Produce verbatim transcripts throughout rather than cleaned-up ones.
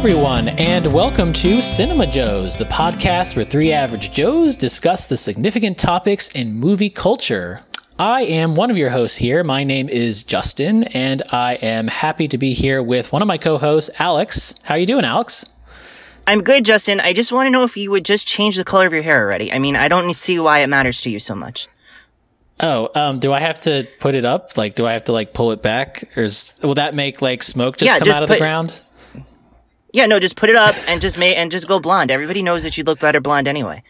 everyone, and welcome to Cinema Joes, the podcast where three average Joes discuss the significant topics in movie culture. I am one of your hosts here. My name is Justin, and I am happy to be here with one of my co-hosts, Alex. How are you doing, Alex? I'm good, Justin. I just want to know if you would just change the color of your hair already. I mean, I don't see why it matters to you so much. Oh, um, do I have to put it up? Like, do I have to, like, pull it back? Or is, will that make, like, smoke just yeah, come just out of put, the ground? Yeah, no, just put it up and just make, and just go blonde. Everybody knows that you look better blonde anyway.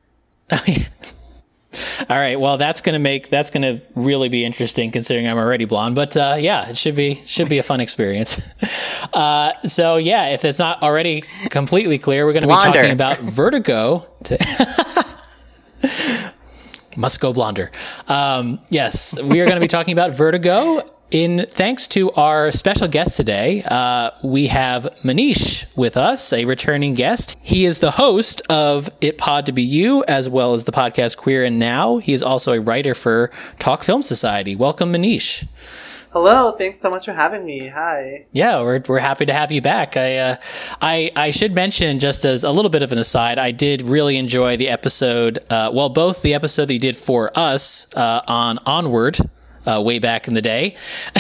All right, well, that's gonna make that's gonna really be interesting considering I'm already blonde. But uh, yeah, it should be should be a fun experience. Uh, so yeah, if it's not already completely clear, we're gonna Blonder. be talking about Vertigo. To Must go blonder. Um, yes, we are going to be talking about Vertigo. In thanks to our special guest today, uh, we have Manish with us, a returning guest. He is the host of It Pod to Be You, as well as the podcast Queer and Now. He is also a writer for Talk Film Society. Welcome, Manish. Hello, thanks so much for having me. Hi. Yeah, we're we're happy to have you back. I uh, I I should mention, just as a little bit of an aside, I did really enjoy the episode. Uh, well, both the episode that you did for us uh, on Onward. Uh, way back in the day.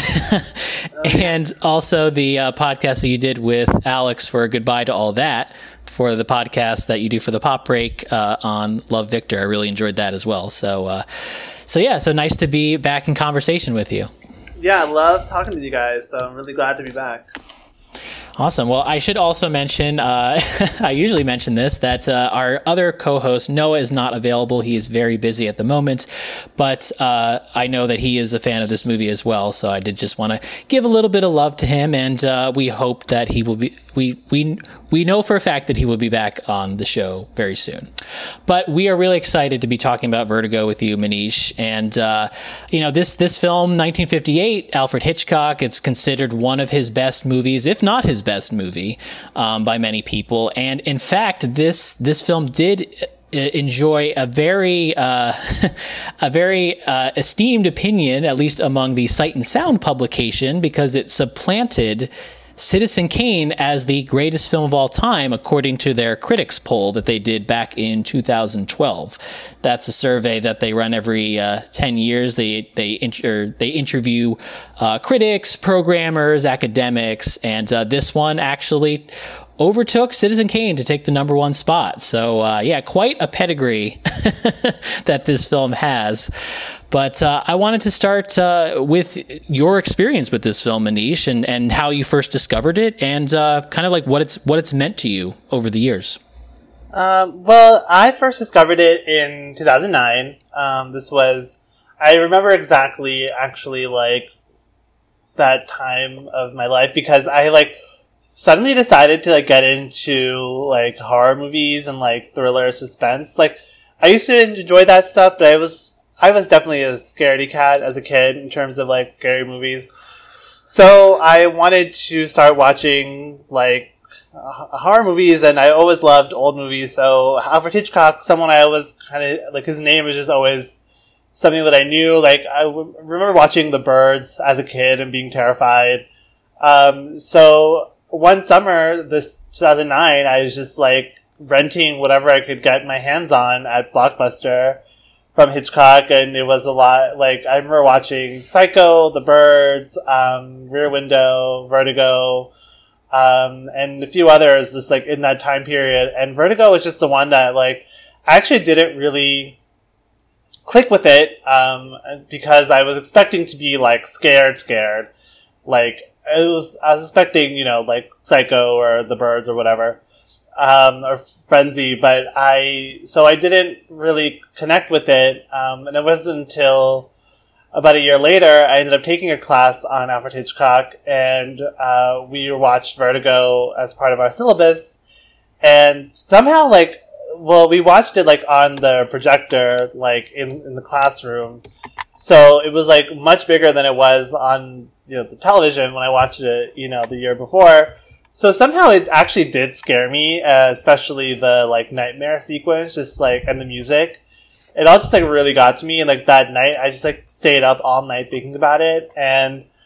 And also the uh, podcast that you did with Alex for Goodbye to All That, for the podcast that you do for the Pop Break uh, on Love Victor. I really enjoyed that as well. So, uh, so yeah, so nice to be back in conversation with you. Yeah, I love talking to you guys, so I'm really glad to be back. Awesome. Well, I should also mention, uh, I usually mention this, that uh, our other co-host, Noah, is not available. He is very busy at the moment, but uh, I know that he is a fan of this movie as well, so I did just want to give a little bit of love to him, and uh, we hope that he will be, we, we, we know for a fact that he will be back on the show very soon. But we are really excited to be talking about Vertigo with you, Manish, and, uh, you know, this, this film, nineteen fifty-eight, Alfred Hitchcock, it's considered one of his best movies, if not his best movie um, by many people. And in fact, this this film did uh, enjoy a very uh, a very uh, esteemed opinion, at least among the Sight and Sound publication, because it supplanted Citizen Kane as the greatest film of all time, according to their critics poll that they did back in two thousand twelve. That's a survey that they run every uh, ten years. They they inter- they interview uh, critics, programmers, academics, and uh, this one actually overtook Citizen Kane to take the number one spot. So uh, yeah, quite a pedigree that this film has. But uh, I wanted to start uh, with your experience with this film, Manish, and, and how you first discovered it, and uh, kind of like what it's what it's meant to you over the years. Um, well, I first discovered it in two thousand nine. Um, this was, I remember exactly, actually, like, that time of my life, because I, like, suddenly decided to, like, get into, like, horror movies and, like, thriller suspense. Like, I used to enjoy that stuff, but I was... I was definitely a scaredy cat as a kid in terms of, like, scary movies. So I wanted to start watching, like, uh, horror movies, and I always loved old movies. So Alfred Hitchcock, someone I always kind of, like, his name was just always something that I knew. Like, I w- remember watching The Birds as a kid and being terrified. Um, so one summer, this two thousand nine, I was just, like, renting whatever I could get my hands on at Blockbuster from Hitchcock, and it was a lot, like, I remember watching Psycho, The Birds, um, Rear Window, Vertigo, um, and a few others just, like, in that time period, and Vertigo was just the one that, like, I actually didn't really click with it, um, because I was expecting to be, like, scared, scared, like, it was, I was expecting, you know, like, Psycho or The Birds or whatever. Um, or Frenzy, but I, so I didn't really connect with it, um, and it wasn't until about a year later, I ended up taking a class on Alfred Hitchcock, and, uh, we watched Vertigo as part of our syllabus, and somehow, like, well, we watched it, like, on the projector, like, in, in the classroom, so it was, like, much bigger than it was on, you know, the television when I watched it, you know, the year before. So somehow it actually did scare me, uh, especially the, like, nightmare sequence, just, like, and the music. It all just, like, really got to me, and, like, that night, I just, like, stayed up all night thinking about it, and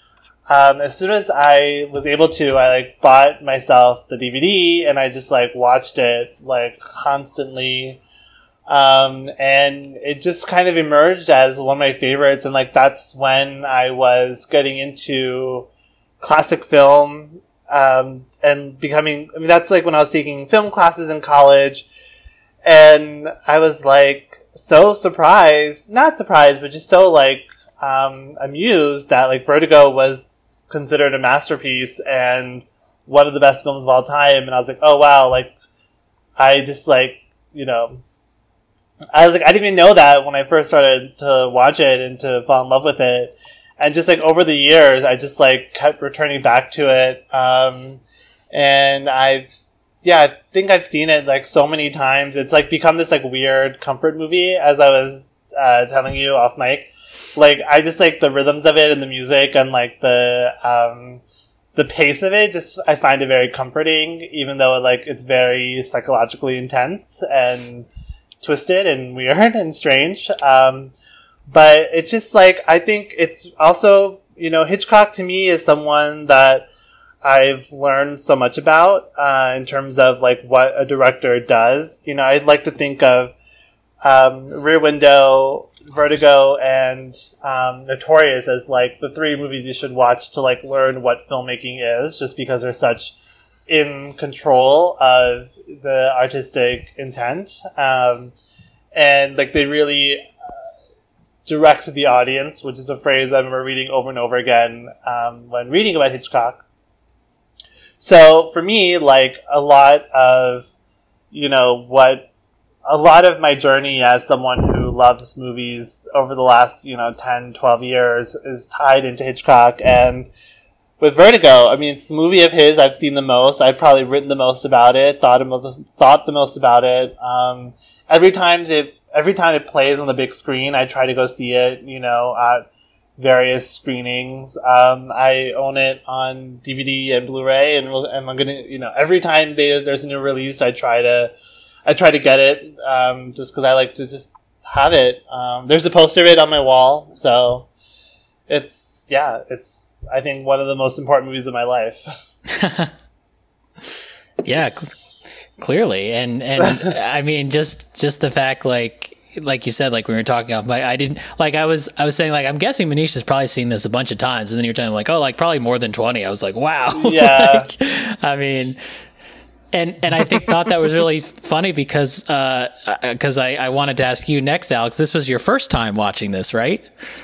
um, as soon as I was able to, I like bought myself the D V D and I just like watched it like constantly. Um, and it just kind of emerged as one of my favorites. And like, that's when I was getting into classic film, um, and becoming, I mean, that's like when I was taking film classes in college. And I was like so surprised, not surprised, but just so like, um, amused that like Vertigo was considered a masterpiece and one of the best films of all time. And I was like, oh wow, like, I just like, you know, I was like, I didn't even know that when I first started to watch it and to fall in love with it. And just like over the years, I just like kept returning back to it. Um, and I've, yeah, I think I've seen it like so many times. It's like become this like weird comfort movie, as I was, uh, telling you off mic. Like, I just like the rhythms of it and the music and like the, um, the pace of it, just, I find it very comforting, even though like it's very psychologically intense and twisted and weird and strange. Um, but it's just like, I think it's also, you know, Hitchcock to me is someone that I've learned so much about, uh, in terms of like what a director does. You know, I'd like to think of, um, Rear Window, Vertigo, and, um, Notorious as like the three movies you should watch to like learn what filmmaking is, just because they're such in control of the artistic intent. Um, and like they really uh, direct the audience, which is a phrase I remember reading over and over again, um, when reading about Hitchcock. So for me, like a lot of, you know, what, a lot of my journey as someone who loves movies over the last, you know, ten, twelve years is tied into Hitchcock. And with Vertigo, I mean, it's the movie of his I've seen the most. I've probably written the most about it, thought, the, thought the most about it. Um, every time it, every time it plays on the big screen, I try to go see it, you know, at various screenings. Um, I own it on D V D and Blu-ray, and, and I'm gonna, you know, every time they, there's a new release, I try to, I try to get it, um, just cause I like to just have it. Um, there's a poster of it on my wall, so it's, yeah, it's, I think, one of the most important movies of my life. Yeah, cl- clearly. And, and I mean, just, just the fact, like, like you said, like we were talking off, I, I didn't, like, I was, I was saying, like, I'm guessing Manish has probably seen this a bunch of times. And then you're telling like, oh, like, probably more than twenty. I was like, wow. Yeah. Like, I mean, and, and I think thought that was really funny because, uh, cause I, I wanted to ask you next, Alex, this was your first time watching this, right?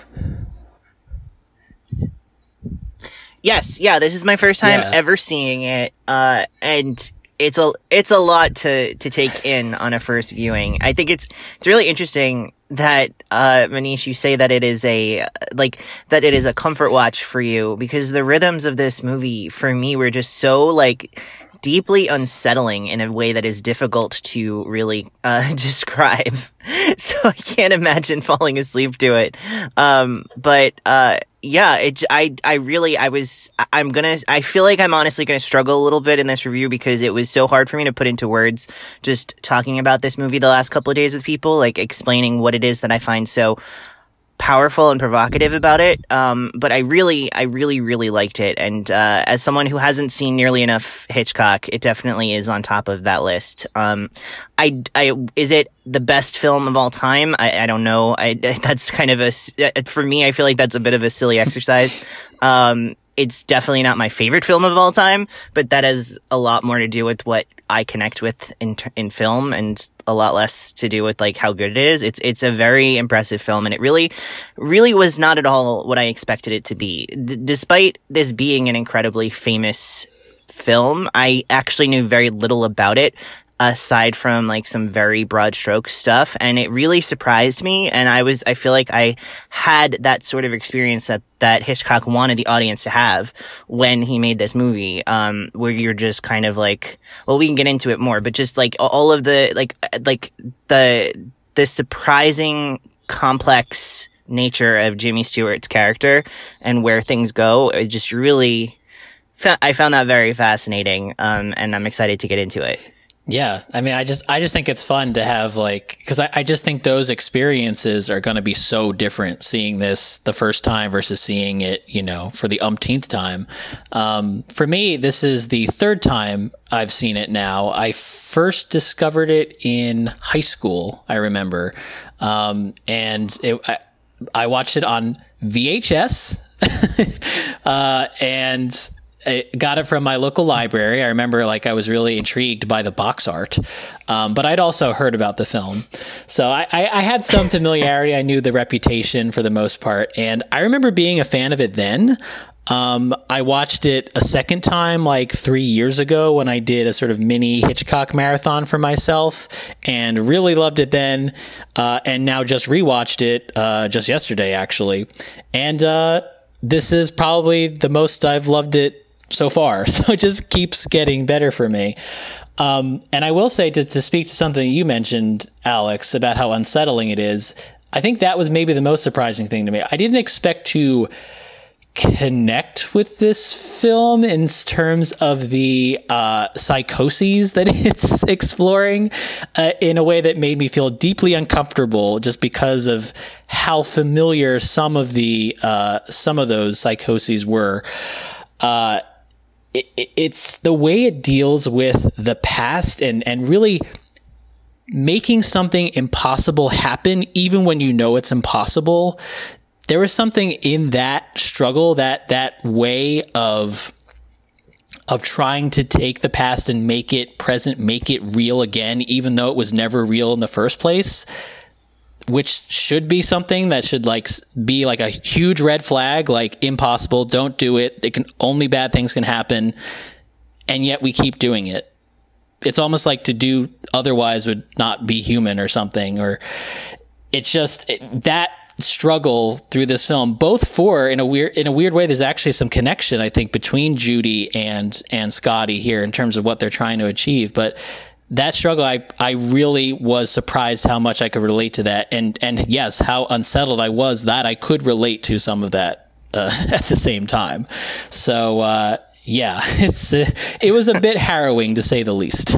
Yes, yeah, this is my first time Yeah. ever seeing it, uh, and it's a it's a lot to to take in on a first viewing. I think it's it's really interesting that uh, Manish, you say that it is a like that it is a comfort watch for you, because the rhythms of this movie for me were just so like deeply unsettling in a way that is difficult to really uh, describe. So I can't imagine falling asleep to it. Um, but uh, yeah, it, I, I really, I was, I'm gonna, I feel like I'm honestly gonna struggle a little bit in this review because it was so hard for me to put into words just talking about this movie the last couple of days with people, like explaining what it is that I find so powerful and provocative about it. Um, but I really, I really, really liked it. And uh, as someone who hasn't seen nearly enough Hitchcock, it definitely is on top of that list. Um, I, I, is it the best film of all time? I, I don't know. I, that's kind of a, for me, I feel like that's a bit of a silly exercise. Um, it's definitely not my favorite film of all time, but that has a lot more to do with what I connect with in in film, and a lot less to do with like how good it is. It's it's a very impressive film, and it really, really was not at all what I expected it to be. D- despite this being an incredibly famous film, I actually knew very little about it, aside from like some very broad stroke stuff, and it really surprised me. And I was, I feel like I had that sort of experience that, that Hitchcock wanted the audience to have when he made this movie, um, where you're just kind of like, well, we can get into it more, but just like all of the, like, like the, the surprising complex nature of Jimmy Stewart's character and where things go, it just really, I found that very fascinating. Um, and I'm excited to get into it. Yeah, I mean, I just I just think it's fun to have like because I, I just think those experiences are going to be so different. Seeing this the first time versus seeing it, you know, for the umpteenth time. Um, for me, this is the third time I've seen it now. I first discovered it in high school. I remember, um, and it, I, I watched it on V H S, uh, and. I got it from my local library. I remember like I was really intrigued by the box art, um, but I'd also heard about the film. So I, I, I had some familiarity. I knew the reputation for the most part. And I remember being a fan of it then. Um, I watched it a second time like three years ago when I did a sort of mini Hitchcock marathon for myself and really loved it then. Uh, and now just rewatched it uh, just yesterday, actually. And uh, this is probably the most I've loved it so far. So it just keeps getting better for me. Um, and I will say to, to speak to something you mentioned, Alex, about how unsettling it is. I think that was maybe the most surprising thing to me. I didn't expect to connect with this film in terms of the uh, psychoses that it's exploring uh, in a way that made me feel deeply uncomfortable just because of how familiar some of the uh, some of those psychoses were. Uh, It, it, it's the way it deals with the past and, and really making something impossible happen, even when you know it's impossible. There was something in that struggle, that, that way of, of trying to take the past and make it present, make it real again, even though it was never real in the first place, which should be something that should like be like a huge red flag, like impossible, don't do it. It can only bad things can happen. And yet we keep doing it. It's almost like to do otherwise would not be human or something, or it's just it, that struggle through this film, both for in a weird, in a weird way, there's actually some connection, I think, between Judy and, and Scotty here in terms of what they're trying to achieve. But that struggle, I, I really was surprised how much I could relate to that. And, and yes, how unsettled I was that I could relate to some of that uh, at the same time. So, uh, yeah, it's, uh, it was a bit harrowing to say the least.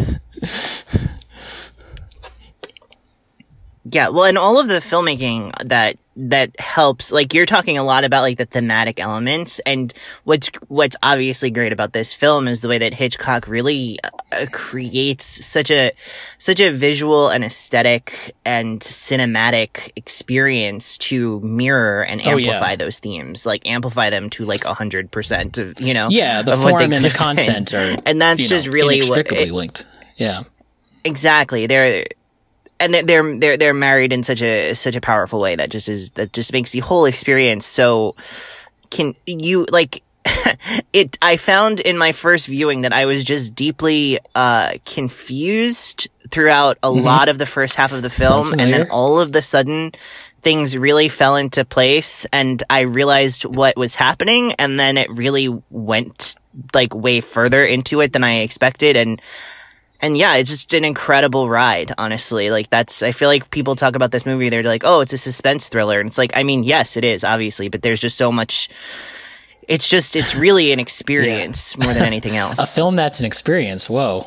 Yeah, well, and all of the filmmaking that that helps, like you're talking a lot about like the thematic elements, and what's what's obviously great about this film is the way that Hitchcock really uh, creates such a such a visual and aesthetic and cinematic experience to mirror and amplify oh, yeah. those themes, like amplify them to like a hundred percent of you know yeah the form and the content are and that's you just know, really inextricably what it, linked. Yeah, exactly. They're. And they're they're they're married in such a such a powerful way that just is that just makes the whole experience so can you like it. I found in my first viewing that I was just deeply uh, confused throughout a mm-hmm. lot of the first half of the film, and then all of the sudden things really fell into place, and I realized what was happening, and then it really went like way further into it than I expected, and. And yeah, it's just an incredible ride, honestly. Like that's, I feel like people talk about this movie, they're like, oh, it's a suspense thriller. And it's like, I mean, yes, it is, obviously, but there's just so much, it's just, it's really an experience yeah. more than anything else. A film that's an experience, whoa.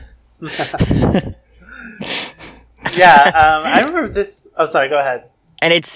yeah, um, I remember this, oh, sorry, go ahead. And it's,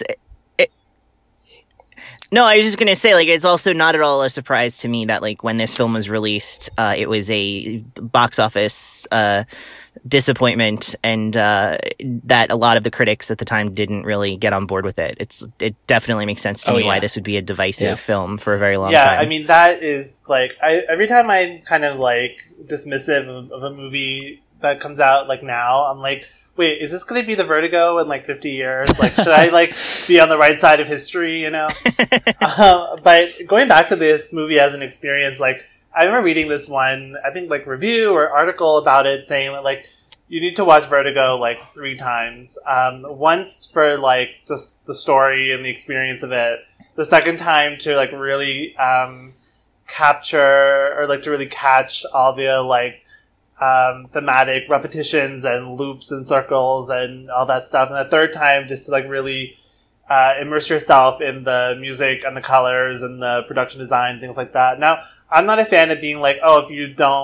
No, I was just going to say, like, it's also not at all a surprise to me that, like, when this film was released, uh, it was a box office uh, disappointment, and uh, that a lot of the critics at the time didn't really get on board with it. It's It definitely makes sense to oh, me yeah. why this would be a divisive yeah. film for a very long yeah, time. Yeah, I mean, that is, like, I, every time I'm kind of, like, dismissive of, of a movie that comes out, like, now, I'm like, wait, is this going to be the Vertigo in like fifty years? Like, should I like be on the right side of history, you know? um, but going back to this movie as an experience, like, I remember reading this one, I think like review or article about it saying that like, you need to watch Vertigo like three times. Um, once for like just the story and the experience of it. The second time to like really, um, capture or like to really catch all the like, Um, thematic repetitions and loops and circles and all that stuff. And the third time, just to like really uh, immerse yourself in the music and the colors and the production design, things like that. Now, I'm not a fan of being like, oh, if you don't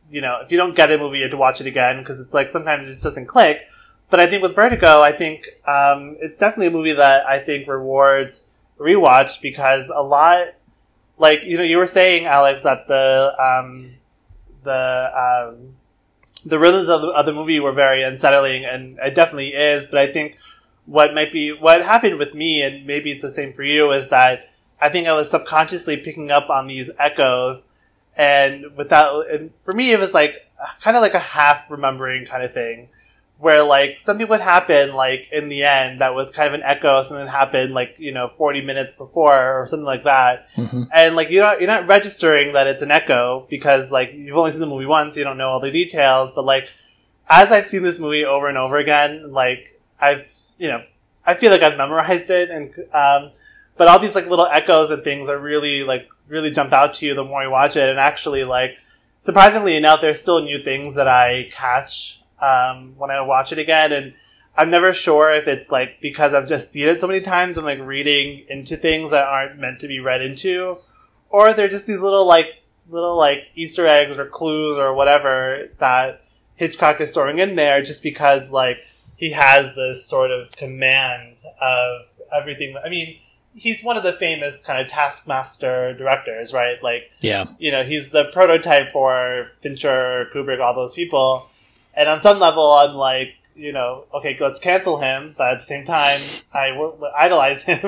you know, if you don't get a movie, you have to watch it again because it's like sometimes it just doesn't click. But I think with Vertigo, I think um, it's definitely a movie that I think rewards rewatch because a lot, like, you know, you were saying, Alex, that the um, the um, the rhythms of the, of the movie were very unsettling, and it definitely is. But I think what might be what happened with me, and maybe it's the same for you, is that I think I was subconsciously picking up on these echoes, and without, and for me, it was like kind of like a half remembering kind of thing, where like something would happen like in the end that was kind of an echo of something that happened like, you know, forty minutes before or something like that, mm-hmm. and like you're not you're not registering that it's an echo because like you've only seen the movie once, you don't know all the details, but like as I've seen this movie over and over again, like I've you know I feel like I've memorized it, and um. But all these like little echoes and things are really like really jump out to you the more you watch it. And actually, like surprisingly enough, there's still new things that I catch um, when I watch it again. And I'm never sure if it's like because I've just seen it so many times, I'm like reading into things that aren't meant to be read into, or they're just these little like little like Easter eggs or clues or whatever that Hitchcock is throwing in there, just because like he has this sort of command of everything. I mean. He's one of the famous kind of taskmaster directors, right? Like, yeah, you know, he's the prototype for Fincher, Kubrick, all those people. And on some level, I'm like, you know, okay, let's cancel him. But at the same time, I w- idolize him.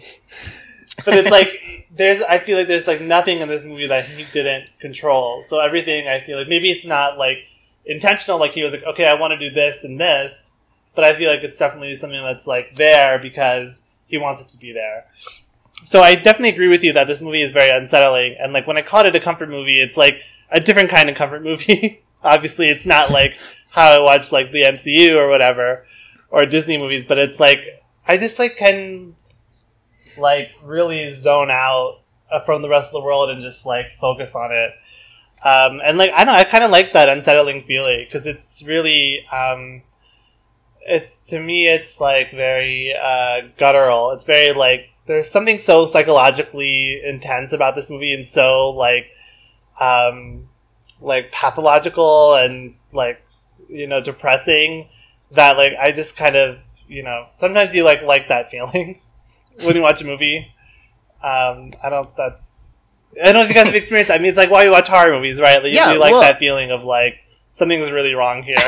But it's like, there's, I feel like there's like nothing in this movie that he didn't control. So everything, I feel like maybe it's not like intentional. Like he was like, okay, I want to do this and this. But I feel like it's definitely something that's like there because he wants it to be there. So I definitely agree with you that this movie is very unsettling. And like when I called it a comfort movie, it's like a different kind of comfort movie. Obviously, it's not like how I watch like the M C U or whatever, or Disney movies, but it's like, I just like can like really zone out from the rest of the world and just like focus on it. Um, and like, I don't know, I kind of like that unsettling feeling because it's really, um, It's to me, it's like very uh, guttural. It's very like there's something so psychologically intense about this movie, and so like, um, like pathological and like you know depressing that like I just kind of you know sometimes you like like that feeling when you watch a movie. Um, I don't. That's I don't know if you guys have experienced. I mean, it's like why you watch horror movies, right? Like, yeah, you like well, that feeling of like something's really wrong here.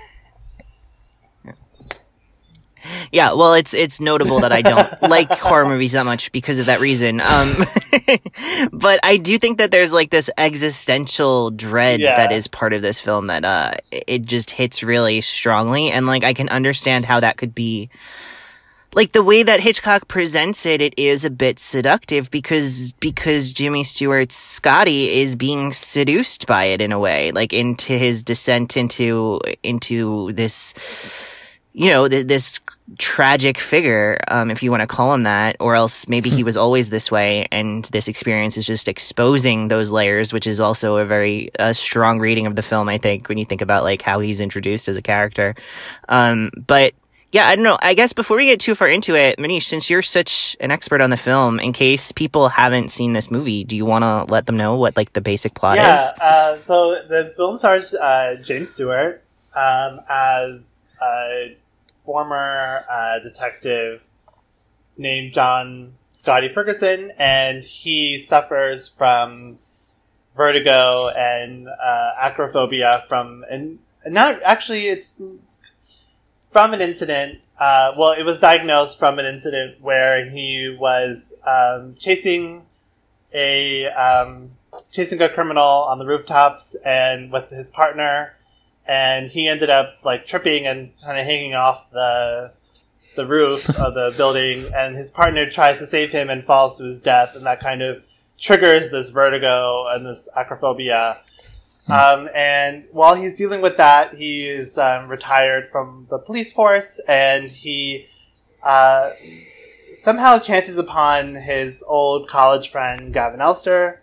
Yeah, well, it's it's notable that I don't like horror movies that much because of that reason. Um, but I do think that there's like this existential dread yeah. that is part of this film that uh, it just hits really strongly, and like I can understand how that could be. Like the way that Hitchcock presents it, it is a bit seductive because because Jimmy Stewart's Scotty is being seduced by it in a way, like into his descent into into this. You know, th- this tragic figure, um, if you want to call him that, or else maybe he was always this way, and this experience is just exposing those layers, which is also a very uh, strong reading of the film, I think, when you think about, like, how he's introduced as a character. Um, but, yeah, I don't know. I guess before we get too far into it, Manish, since you're such an expert on the film, in case people haven't seen this movie, do you want to let them know what, like, the basic plot yeah, is? Yeah, uh, so the film stars uh, James Stewart um, as... Uh, former uh, detective named John Scotty Ferguson, and he suffers from vertigo and uh, acrophobia from, and not actually, it's from an incident. Uh, well, it was diagnosed from an incident where he was um, chasing a um, chasing a criminal on the rooftops and with his partner. And he ended up like tripping and kind of hanging off the the roof of the building. And his partner tries to save him and falls to his death, and that kind of triggers this vertigo and this acrophobia. Hmm. Um, and while he's dealing with that, he is um, retired from the police force, and he uh, somehow chances upon his old college friend Gavin Elster.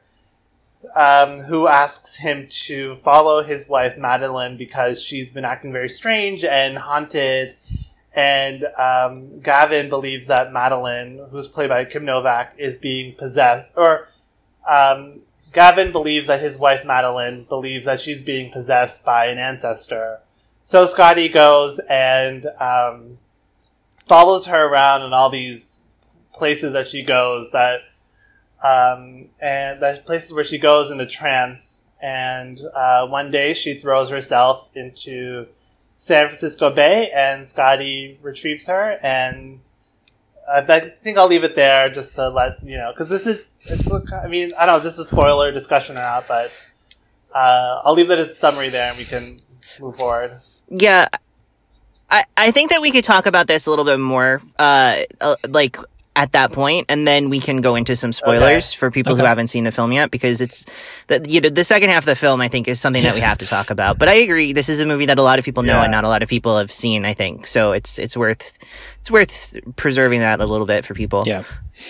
Um, who asks him to follow his wife Madeline because she's been acting very strange and haunted. And um, Gavin believes that Madeline, who's played by Kim Novak, is being possessed, or um, Gavin believes that his wife Madeline believes that she's being possessed by an ancestor. So Scotty goes and um, follows her around in all these places that she goes, that um, and that places where she goes in a trance. And uh, one day she throws herself into San Francisco Bay, and Scotty retrieves her. And uh, I think I'll leave it there just to let you know, because this is it's. I mean, I don't know if this is a spoiler discussion or not, but uh, I'll leave it as a summary there, and we can move forward. Yeah, I, I think that we could talk about this a little bit more, uh, uh, like, at that point, and then we can go into some spoilers okay. for people okay. who haven't seen the film yet, because it's, the, you know, the second half of the film, I think, is something that we have to talk about. But I agree, this is a movie that a lot of people know yeah. and not a lot of people have seen, I think. So it's it's worth it's worth preserving that a little bit for people. Yeah.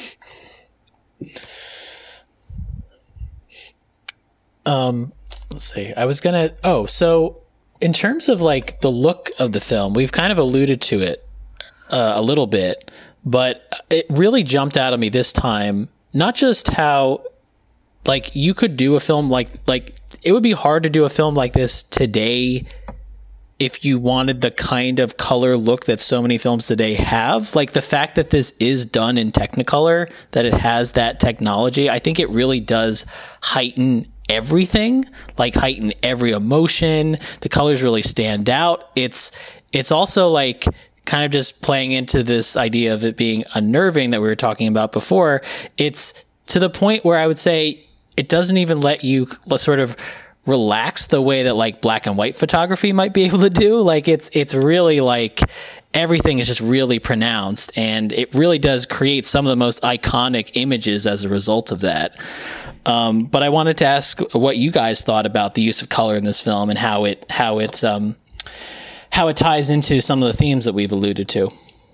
Um, let's see. I was gonna, oh, so... in terms of like the look of the film, we've kind of alluded to it uh, a little bit, but it really jumped out at me this time. Not just how, like, you could do a film like like it would be hard to do a film like this today if you wanted the kind of color look that so many films today have. Like, the fact that this is done in Technicolor, that it has that technology, I think it really does heighten everything, like heighten every emotion. The colors really stand out. It's it's also like kind of just playing into this idea of it being unnerving that we were talking about before. It's to the point where I would say it doesn't even let you sort of relax the way that like black and white photography might be able to do. Like it's it's really like everything is just really pronounced, and it really does create some of the most iconic images as a result of that. Um, but I wanted to ask what you guys thought about the use of color in this film and how it how it um, how it ties into some of the themes that we've alluded to.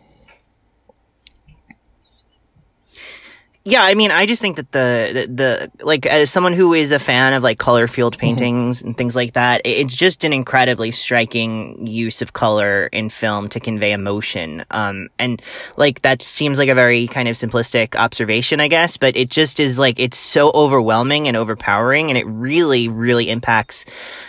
Yeah, I mean, I just think that the, the, the, like, as someone who is a fan of, like, color field paintings mm-hmm. and things like that, it's just an incredibly striking use of color in film to convey emotion. Um, and, like, that seems like a very kind of simplistic observation, I guess, but it just is, like, it's so overwhelming and overpowering, and it really, really impacts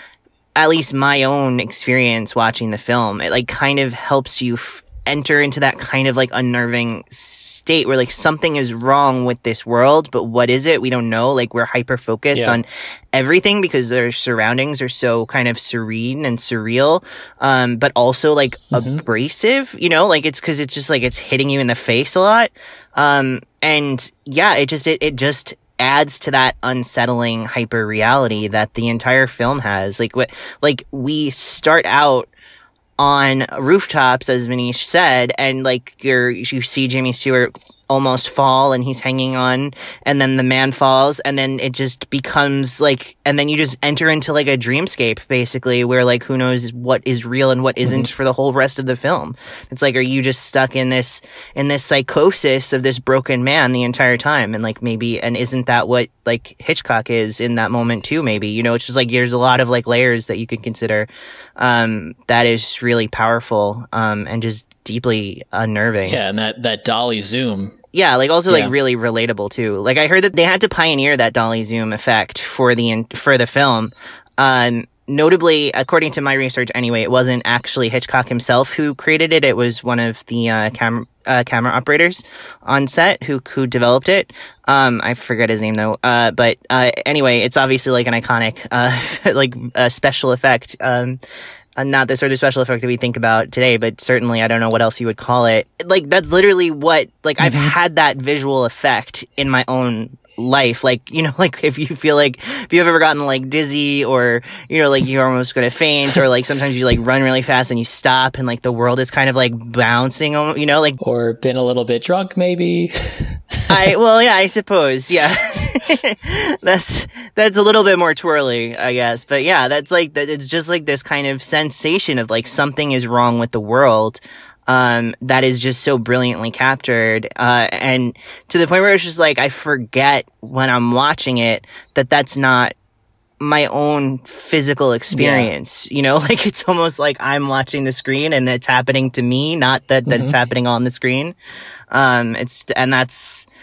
at least my own experience watching the film. It, like, kind of helps you f- enter into that kind of like unnerving state where like something is wrong with this world, but what is it? We don't know. Like we're hyper focused yeah. on everything because their surroundings are so kind of serene and surreal, um, but also like mm-hmm. abrasive, you know, like it's cause it's just like it's hitting you in the face a lot. Um, and yeah, it just, it, it just adds to that unsettling hyper reality that the entire film has. Like what, like we start out on rooftops, as Manish said, and like you're, you see Jimmy Stewart almost fall and he's hanging on, and then the man falls, and then it just becomes like, and then you just enter into like a dreamscape basically where like who knows what is real and what isn't mm-hmm. for the whole rest of the film. It's like, are you just stuck in this in this psychosis of this broken man the entire time? And like maybe, and isn't that what like Hitchcock is in that moment too? Maybe, you know, it's just like there's a lot of like layers that you could consider um that is really powerful um and just deeply unnerving. Yeah, and that that dolly zoom. Yeah, like also yeah. like really relatable too. Like I heard that they had to pioneer that dolly zoom effect for the for the film. Um, notably, according to my research, anyway, it wasn't actually Hitchcock himself who created it. It was one of the uh, camera uh, camera operators on set who who developed it. Um, I forget his name though. Uh, but uh, anyway, it's obviously like an iconic uh, like uh, special effect. Um. Uh, not the sort of special effect that we think about today, but certainly I don't know what else you would call it. Like, that's literally what, like, mm-hmm. I've had that visual effect in my own life. Like, you know, like, if you feel like, if you've ever gotten, like, dizzy or, you know, like, you're almost gonna faint, or, like, sometimes you, like, run really fast and you stop and, like, the world is kind of, like, bouncing, you know, like... Or been a little bit drunk, maybe. I, well, yeah, I suppose, yeah. that's that's a little bit more twirly, I guess, but yeah, that's like that. It's just like this kind of sensation of like something is wrong with the world, um, that is just so brilliantly captured, uh, and to the point where it's just like I forget when I'm watching it that that's not my own physical experience. Yeah. You know, like it's almost like I'm watching the screen and it's happening to me, not that that mm-hmm. it's happening on the screen. Um, it's and that's.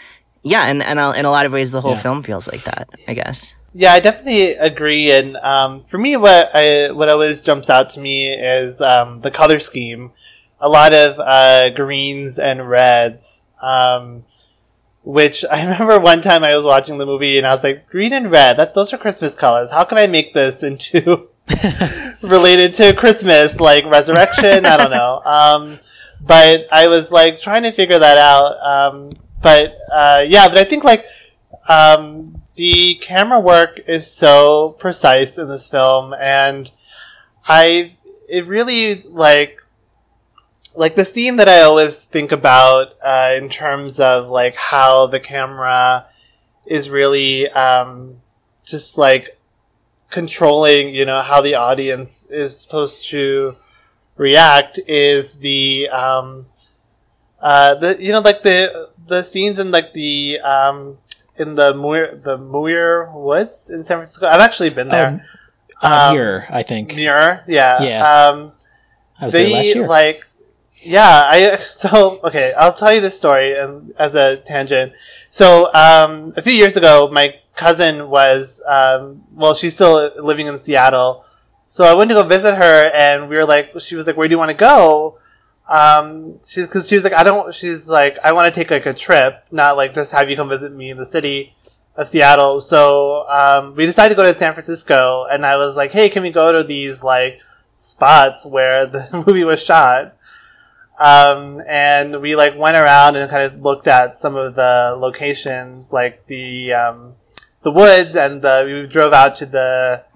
yeah, and, and in a lot of ways, the whole Yeah. film feels like that, I guess. Yeah, I definitely agree. And um, for me, what I what always jumps out to me is um, the color scheme. A lot of uh, greens and reds. Um, which I remember one time I was watching the movie and I was like, green and red, that those are Christmas colors. How can I make this into related to Christmas, like resurrection? I don't know. Um, but I was like trying to figure that out. Um, but uh, yeah, but I think like um, the camera work is so precise in this film, and I it really like. Like the scene that I always think about uh, in terms of like how the camera is really um, just like controlling, you know, how the audience is supposed to react is the um, uh, the you know like the the scenes in like the um, in the Muir the Muir Woods in San Francisco. I've actually been there. Oh, uh, Um, Muir, I think. Muir, yeah, Yeah. Um, I was there last they year. like. Yeah, I so okay. I'll tell you this story um, as a tangent. So um, a few years ago, my cousin was um, well, she's still living in Seattle. So I went to go visit her, and we were like, she was like, "Where do you want to go?" Um, she's because she was like, "I don't." She's like, "I want to take like a trip, not like just have you come visit me in the city of Seattle." So um, we decided to go to San Francisco, and I was like, "Hey, can we go to these like spots where the movie was shot?" Um, and we like went around and kind of looked at some of the locations, like the, um, the woods, and the, we drove out to the,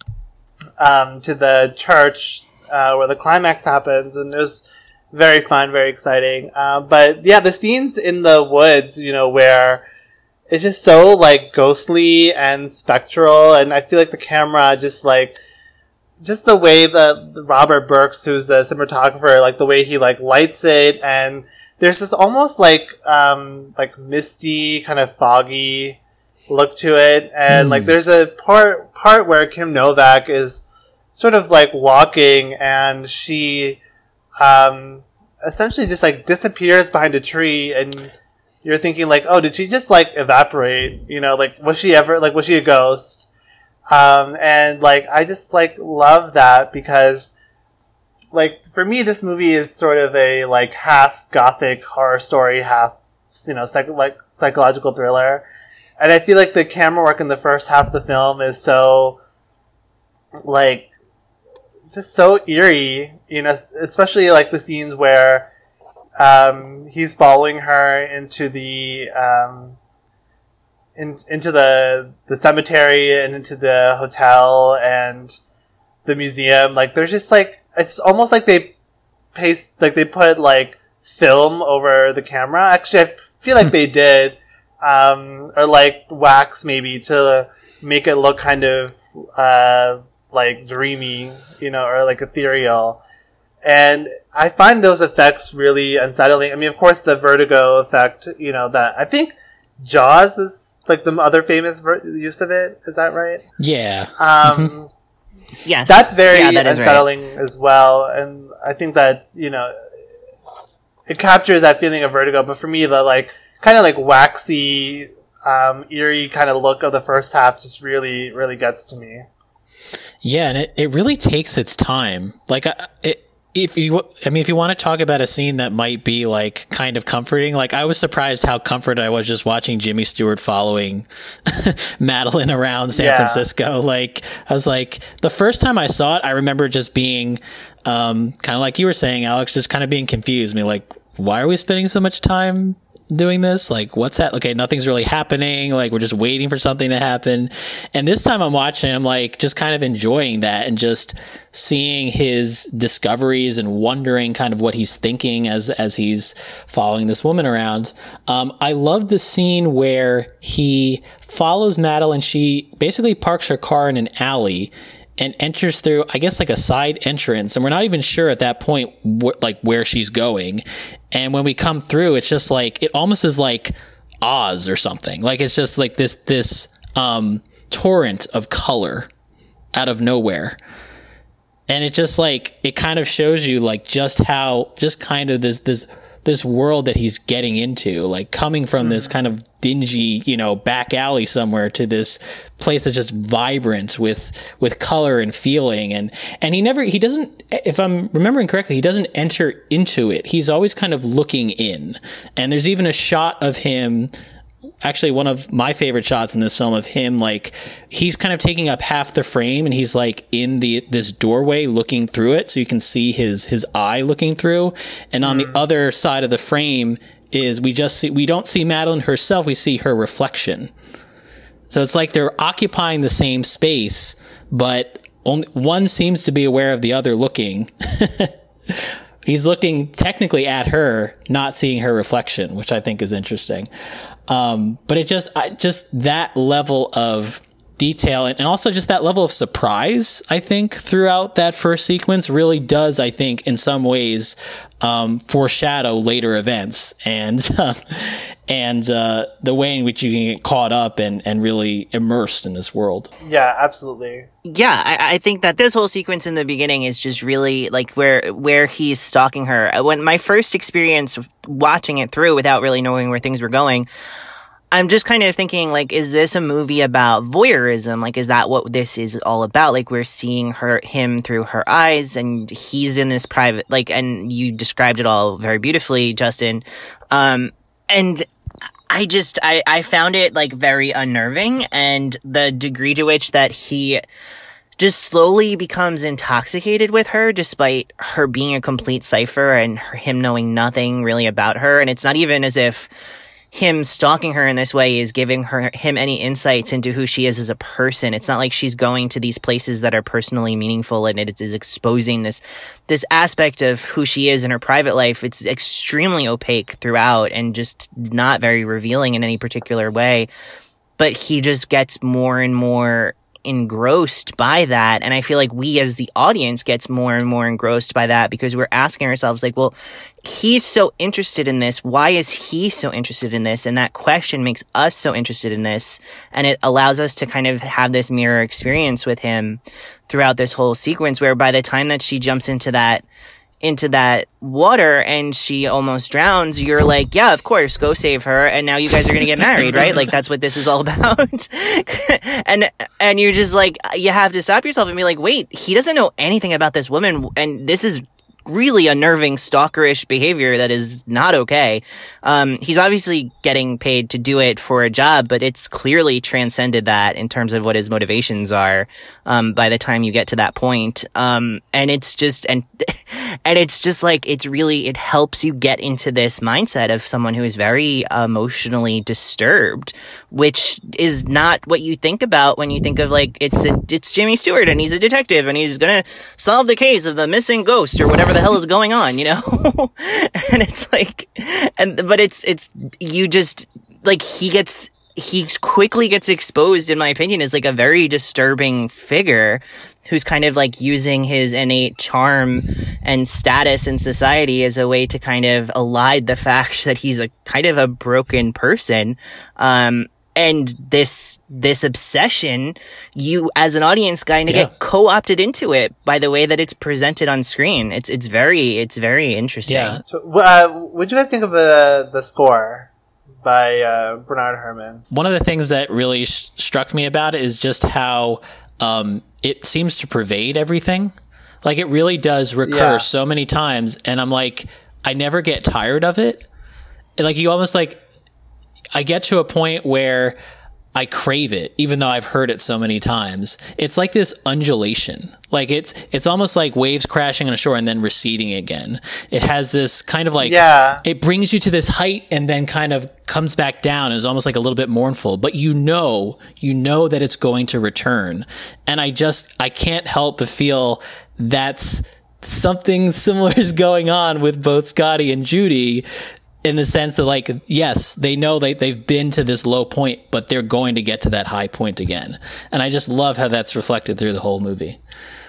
um, to the church, uh, where the climax happens, and it was very fun, very exciting. Uh, but yeah, the scenes in the woods, you know, where it's just so like ghostly and spectral, and I feel like the camera just like, just the way that Robert Burks, who's the cinematographer, like the way he like lights it, and there's this almost like um like misty, kind of foggy look to it, and mm. like there's a part part where Kim Novak is sort of like walking, and she um essentially just like disappears behind a tree, and you're thinking like, oh, did she just like evaporate? You know, like was she ever like was she a ghost? Um, and like, I just like love that because like for me, this movie is sort of a like half gothic horror story, half, you know, psych- like psychological thriller. And I feel like the camera work in the first half of the film is so like just so eerie, you know, especially like the scenes where, um, he's following her into the, um, In, into the the cemetery and into the hotel and the museum. Like there's just like it's almost like they paste like they put like film over the camera. Actually, I feel like they did, um, or like wax maybe to make it look kind of uh, like dreamy, you know, or like ethereal. And I find those effects really unsettling. I mean, of course, the vertigo effect, you know, that I think. Jaws is like the other famous ver- use of it. Is that right? Yeah. Um, mm-hmm. Yes. That's very yeah, that unsettling right. as well. And I think that, you know, it captures that feeling of vertigo. But for me, the like kind of like waxy, um, eerie kind of look of the first half just really, really gets to me. Yeah. And it, it really takes its time. Like I, it, If you, I mean, if you want to talk about a scene that might be like kind of comforting, like I was surprised how comforted I was just watching Jimmy Stewart following Madeline around San yeah. Francisco. Like I was like, the first time I saw it, I remember just being, um, kind of like you were saying, Alex, just kind of being confused. Me like, why are we spending so much time doing this? Like, what's that? Okay, nothing's really happening. Like, we're just waiting for something to happen. And this time I'm watching, I'm like, just kind of enjoying that and just seeing his discoveries and wondering kind of what he's thinking as, as he's following this woman around. Um, I love the scene where he follows Madeline. She basically parks her car in an alley and enters through, I guess, like a side entrance. And we're not even sure at that point, wh- like where she's going. And when we come through, it's just like, it almost is like Oz or something. Like, it's just like this, this, um, torrent of color out of nowhere. And it just like, it kind of shows you like just how, just kind of this, this, this world that he's getting into, like coming from mm-hmm. this kind of dingy, you know, back alley somewhere to this place that's just vibrant with, with color and feeling. And, and he never, he doesn't, if I'm remembering correctly, he doesn't enter into it. He's always kind of looking in. And there's even a shot of him, actually one of my favorite shots in this film, of him, like he's kind of taking up half the frame and he's like in the this doorway looking through it, so you can see his his eye looking through, and on mm. the other side of the frame is we just see we don't see Madeline herself, we see her reflection. So it's like they're occupying the same space, but only one seems to be aware of the other looking. He's looking technically at her, not seeing her reflection, which I think is interesting. Um, but it just, I, just that level of detail and, and also just that level of surprise, I think, throughout that first sequence really does, I think, in some ways, um, foreshadow later events and, uh, and, uh, the way in which you can get caught up and, and really immersed in this world. Yeah, absolutely. Yeah, I, I think that this whole sequence in the beginning is just really like where where he's stalking her. When my first experience watching it through without really knowing where things were going, I'm just kind of thinking, like, is this a movie about voyeurism? Like, is that what this is all about? Like, we're seeing her, him through her eyes, and he's in this private, like, and you described it all very beautifully, Justin. Um, and I just, I, I found it, like, very unnerving, and the degree to which that he just slowly becomes intoxicated with her, despite her being a complete cipher and her, him knowing nothing really about her. And it's not even as if him stalking her in this way is giving her him any insights into who she is as a person. It's not like she's going to these places that are personally meaningful, and it is exposing this this aspect of who she is in her private life. It's extremely opaque throughout and just not very revealing in any particular way. But he just gets more and more engrossed by that, and I feel like we as the audience gets more and more engrossed by that because we're asking ourselves, like, well, he's so interested in this, why is he so interested in this? And that question makes us so interested in this, and it allows us to kind of have this mirror experience with him throughout this whole sequence, where by the time that she jumps into that into that water and she almost drowns, you're like, yeah, of course, go save her, and now you guys are gonna get married, right? Like, that's what this is all about. and and you're just like, you have to stop yourself and be like, wait, he doesn't know anything about this woman, and this is really unnerving stalkerish behavior that is not okay. Um, he's obviously getting paid to do it for a job, but it's clearly transcended that in terms of what his motivations are, um, by the time you get to that point. Um, and it's just, and, and it's just like, it's really, it helps you get into this mindset of someone who is very emotionally disturbed, which is not what you think about when you think of, like, it's a, it's Jimmy Stewart and he's a detective and he's gonna solve the case of the missing ghost or whatever the hell is going on, you know? And it's like, and, but it's, it's, you just, like, he gets, he quickly gets exposed, in my opinion, as like a very disturbing figure who's kind of like using his innate charm and status in society as a way to kind of elide the fact that he's a kind of a broken person. Um, And this this obsession, you as an audience kind of yeah. get co-opted into it by the way that it's presented on screen. It's it's very it's very interesting. Yeah. So, uh, what did you guys think of the the score by uh, Bernard Herrmann? One of the things that really sh- struck me about it is just how um, it seems to pervade everything. Like, it really does recur yeah. so many times, and I'm like, I never get tired of it. Like, you almost like. I get to a point where I crave it, even though I've heard it so many times. It's like this undulation. Like, it's it's almost like waves crashing on a shore and then receding again. It has this kind of like, yeah. it brings you to this height and then kind of comes back down. It's almost like a little bit mournful, but you know, you know that it's going to return. And I just, I can't help but feel that's something similar is going on with both Scotty and Judy, in the sense that, like, yes, they know they, they've been to this low point, but they're going to get to that high point again. And I just love how that's reflected through the whole movie.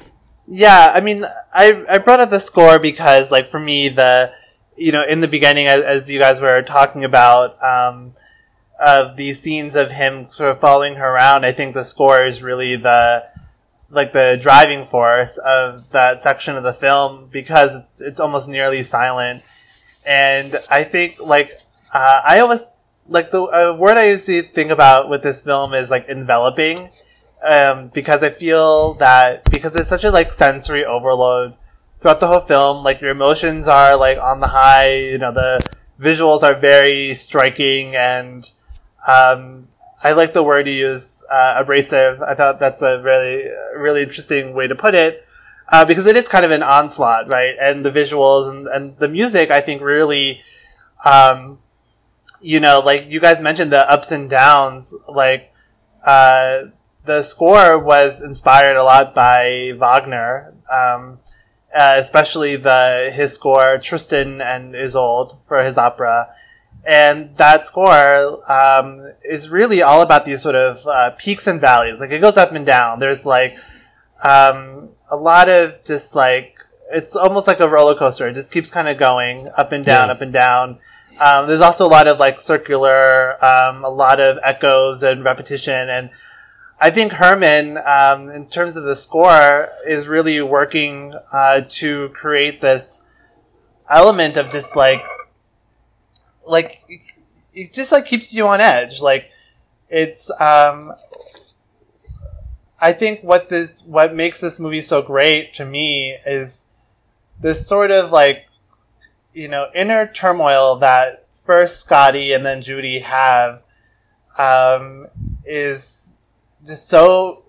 Yeah, I mean, I I brought up the score because, like, for me, the, you know, in the beginning, as, as you guys were talking about, um, of these scenes of him sort of following her around, I think the score is really the, like the driving force of that section of the film because it's, it's almost nearly silent. And I think like uh, I always like the uh, word I usually think about with this film is like enveloping, um, because I feel that because it's such a like sensory overload throughout the whole film, like your emotions are like on the high, you know, the visuals are very striking, and um, I like the word you use, uh, abrasive. I thought that's a really, really interesting way to put it, uh, because it is kind of an onslaught, right? And the visuals and, and the music, I think, really, um, you know, like you guys mentioned the ups and downs, like, uh, the score was inspired a lot by Wagner, um, uh, especially the, his score, Tristan and Isolde, for his opera. And that score um, is really all about these sort of uh, peaks and valleys. Like, it goes up and down. There's, like, um, a lot of just, like, it's almost like a roller coaster. It just keeps kind of going up and down, yeah. up and down. Um, there's also a lot of, like, circular, um, a lot of echoes and repetition. And I think Herman, um, in terms of the score, is really working uh, to create this element of just, like, like it just like keeps you on edge. Like it's um I think what this what makes this movie so great to me is this sort of like, you know, inner turmoil that first Scotty and then Judy have, um is just so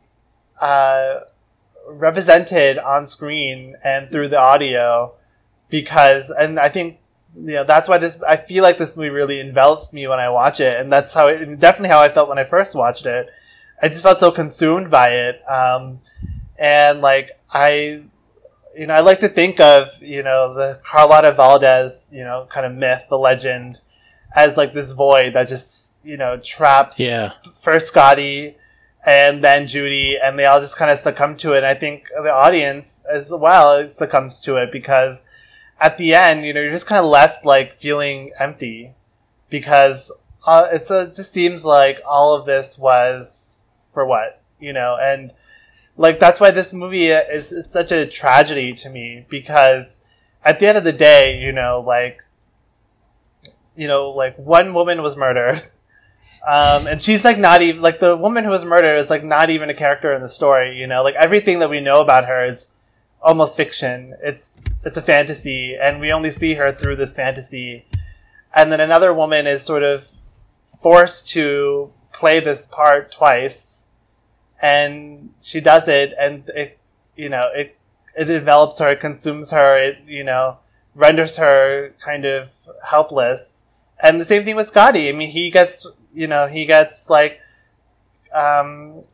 uh represented on screen and through the audio, because and I think you know, that's why this, I feel like this movie really envelops me when I watch it. And that's how it, definitely how I felt when I first watched it. I just felt so consumed by it. Um, and like, I, you know, I like to think of, you know, the Carlotta Valdez, you know, kind of myth, the legend, as like this void that just, you know, traps yeah. first Scotty and then Judy, and they all just kind of succumb to it. And I think the audience as well succumbs to it, because at the end, you know, you're just kind of left, like, feeling empty, because uh, it's a, it just seems like all of this was for what, you know, and, like, that's why this movie is, is such a tragedy to me, because at the end of the day, you know, like, you know, like, one woman was murdered, um, and she's, like, not even, like, the woman who was murdered is, like, not even a character in the story, you know, like, everything that we know about her is almost fiction. It's it's a fantasy, and we only see her through this fantasy. And then another woman is sort of forced to play this part twice, and she does it, and it, you know, it it envelops her, it consumes her, it, you know, renders her kind of helpless. And the same thing with Scotty. I mean, he gets, you know, he gets like, um.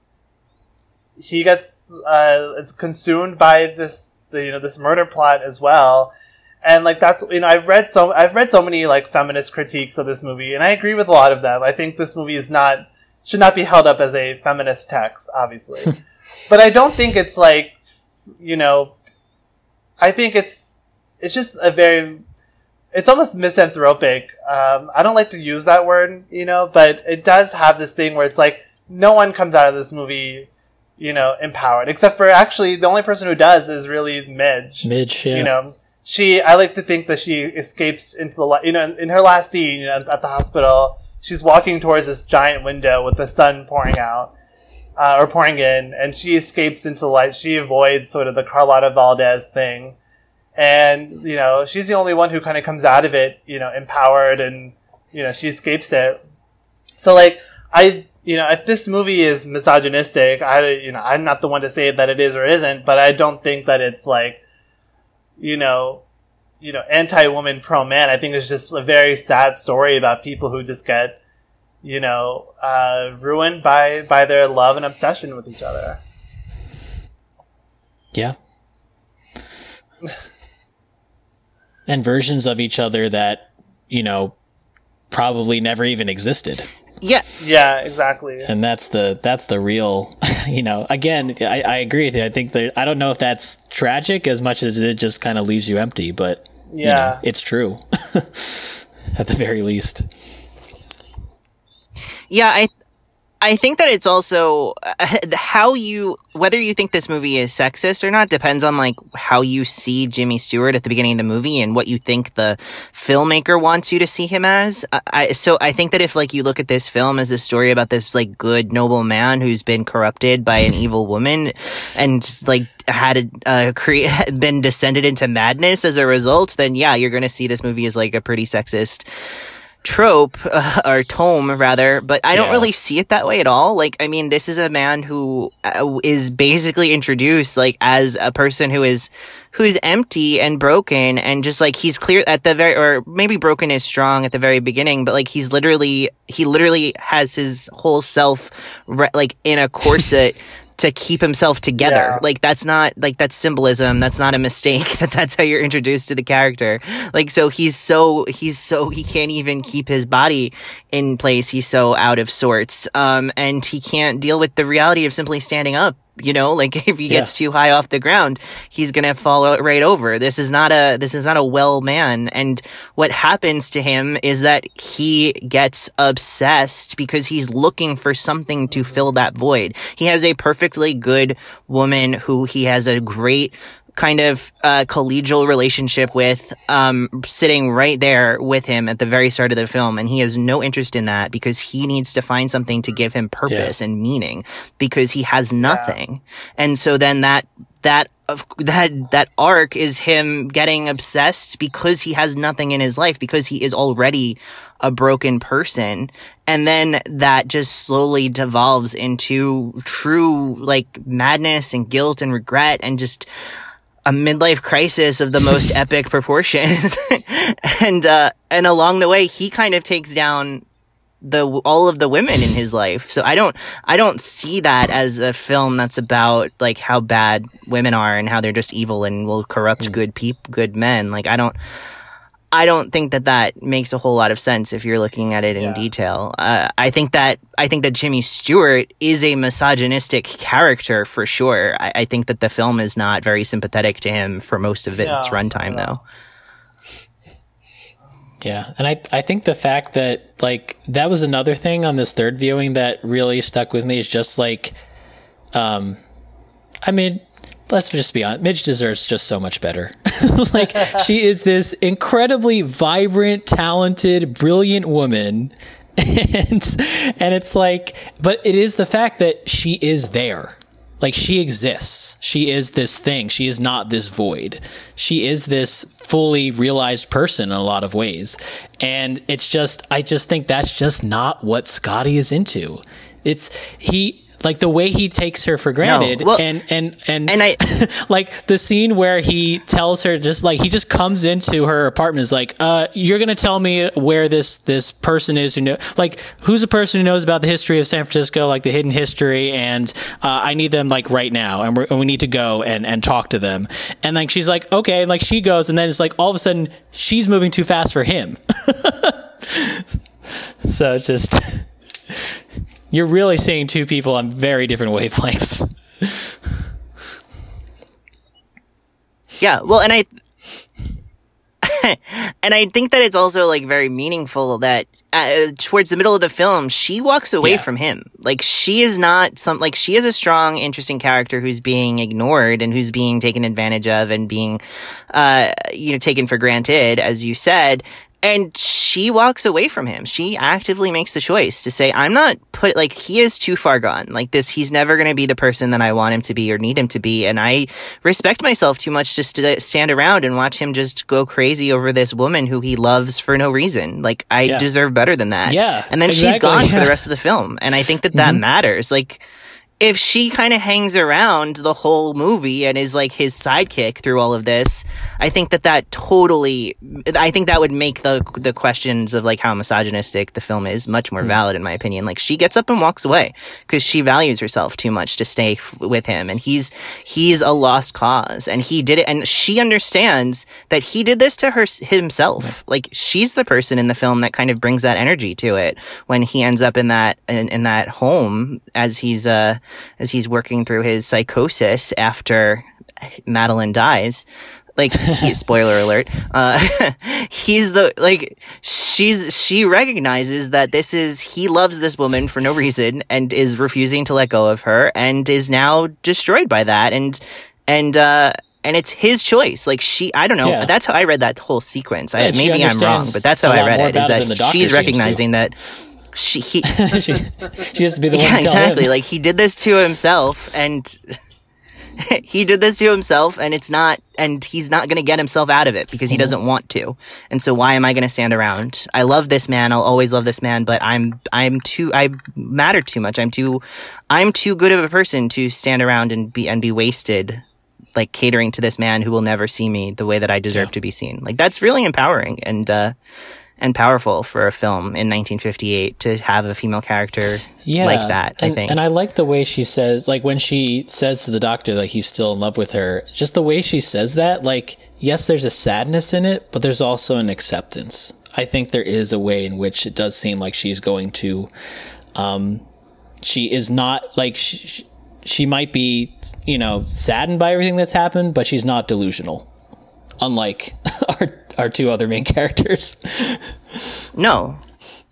he gets uh it's consumed by this the, you know this murder plot as well. And like that's you know I've read so I've read so many like feminist critiques of this movie, and I agree with a lot of them. I think this movie is not should not be held up as a feminist text, obviously. But I don't think it's like you know I think it's it's just a very it's almost misanthropic. Um I don't like to use that word, you know, but it does have this thing where it's like no one comes out of this movie you know, empowered. Except for actually the only person who does is really Midge. Midge, yeah. You know, she, I like to think that she escapes into the light, you know, in her last scene, you know, at the hospital, she's walking towards this giant window with the sun pouring out, uh, or pouring in, and she escapes into the light. She avoids sort of the Carlotta Valdez thing. And, you know, she's the only one who kind of comes out of it, you know, empowered, and, you know, she escapes it. So, like, I, you know, if this movie is misogynistic, I, you know, I'm not the one to say that it is or isn't, but I don't think that it's like, you know, you know, anti-woman, pro-man. I think it's just a very sad story about people who just get, you know, uh, ruined by, by their love and obsession with each other. Yeah. And versions of each other that, you know, probably never even existed. Yeah. Yeah, exactly. And that's the that's the real, you know, again, I, I agree with you. I think that I don't know if that's tragic as much as it just kind of leaves you empty, but yeah, you know, it's true at the very least. Yeah, I I think that it's also uh, how you, whether you think this movie is sexist or not, depends on like how you see Jimmy Stewart at the beginning of the movie and what you think the filmmaker wants you to see him as. I, I, so I think that if like you look at this film as a story about this like good, noble man who's been corrupted by an evil woman and just, like had uh, cre- been descended into madness as a result, then yeah, you're going to see this movie as like a pretty sexist trope uh, or tome rather, but I don't Yeah. really see it that way at all. Like, I mean, this is a man who uh, is basically introduced like as a person who is who is empty and broken, and just like he's clear at the very, or maybe broken is strong at the very beginning, but like he's literally he literally has his whole self re- like in a corset to keep himself together. Yeah. Like, that's not, like, that's symbolism. That's not a mistake. That that's how you're introduced to the character. Like, so he's so, he's so, he can't even keep his body in place. He's so out of sorts. Um, and he can't deal with the reality of simply standing up. You know, like if he gets Yeah. too high off the ground, he's gonna fall right over. This is not a, this is not a well man. And what happens to him is that he gets obsessed because he's looking for something to fill that void. He has a perfectly good woman who he has a great kind of uh, collegial relationship with, um, sitting right there with him at the very start of the film, and he has no interest in that because he needs to find something to give him purpose Yeah. and meaning because he has nothing. And so then that that of that that arc is him getting obsessed because he has nothing in his life, because he is already a broken person. And then that just slowly devolves into true like madness and guilt and regret and just a midlife crisis of the most epic proportion. and uh and along the way he kind of takes down the all of the women in his life. So I don't I don't see that as a film that's about like how bad women are and how they're just evil and will corrupt Mm. good peop good men. Like I don't I don't think that that makes a whole lot of sense if you're looking at it in Yeah. detail. Uh, I think that I think that Jimmy Stewart is a misogynistic character for sure. I, I think that the film is not very sympathetic to him for most of its Yeah, runtime, yeah. though. Yeah, and I I think the fact that like that was another thing on this third viewing that really stuck with me is just like, um, I mean, let's just be honest, Midge deserves just so much better. Like she is this incredibly vibrant, talented, brilliant woman, and and it's like, but it is the fact that she is there. Like she exists. She is this thing. She is not this void. She is this fully realized person in a lot of ways. And it's just, I just think that's just not what Scotty is into. It's, he, like the way he takes her for granted, well, and and and and I- like the scene where he tells her, just like he just comes into her apartment, is like, uh, you're gonna tell me where this this person is who know, like who's the person who knows about the history of San Francisco, like the hidden history, and uh, I need them like right now, and, we're, and we need to go and and talk to them. And like she's like, okay, and like she goes, and then it's like all of a sudden she's moving too fast for him. So just. You're really seeing two people on very different wavelengths. Yeah, well, and I and I think that it's also like very meaningful that uh, towards the middle of the film, she walks away Yeah. from him. Like she is not some like she is a strong, interesting character who's being ignored and who's being taken advantage of and being, uh, you know, taken for granted, as you said. And she walks away from him. She actively makes the choice to say, I'm not put, like, he is too far gone. Like this, he's never going to be the person that I want him to be or need him to be. And I respect myself too much just to stand around and watch him just go crazy over this woman who he loves for no reason. Like, I Yeah. deserve better than that. Yeah, And then she's exactly, gone for yeah. the rest of the film. And I think that that matters. Like, if she kind of hangs around the whole movie and is like his sidekick through all of this, I think that that totally, I think that would make the the questions of like how misogynistic the film is much more valid in my opinion. Like she gets up and walks away because she values herself too much to stay f- with him, and he's he's a lost cause, and he did it, and she understands that he did this to her himself. Like she's the person in the film that kind of brings that energy to it when he ends up in that in, in that home as he's uh as he's working through his psychosis after Madeline dies. Like, he, spoiler alert, uh, he's the, like, sh- she's she recognizes that this is he loves this woman for no reason and is refusing to let go of her and is now destroyed by that and and uh and it's his choice. Like she I don't know, Yeah. that's how I read that whole sequence. Yeah, I, she maybe I'm wrong, understands but that's how a I lot read more it, is about it than the that doctor she's seems to. recognizing that she he she, she has to be the one yeah to tell exactly him. like he did this to himself and he did this to himself and it's not and he's not going to get himself out of it because he Mm-hmm. doesn't want to. And so why am I going to stand around? I love this man. I'll always love this man, but I'm I'm too I matter too much. I'm too I'm too good of a person to stand around and be and be wasted like catering to this man who will never see me the way that I deserve Yeah. to be seen. Like that's really empowering and uh and powerful for a film in nineteen fifty-eight to have a female character Yeah, like that, and, I think. And I like the way she says, like when she says to the doctor that he's still in love with her, just the way she says that, like, yes, there's a sadness in it, but there's also an acceptance. I think there is a way in which it does seem like she's going to, um, she is not, like, she, she might be, you know, saddened by everything that's happened, but she's not delusional. Unlike our our two other main characters. No.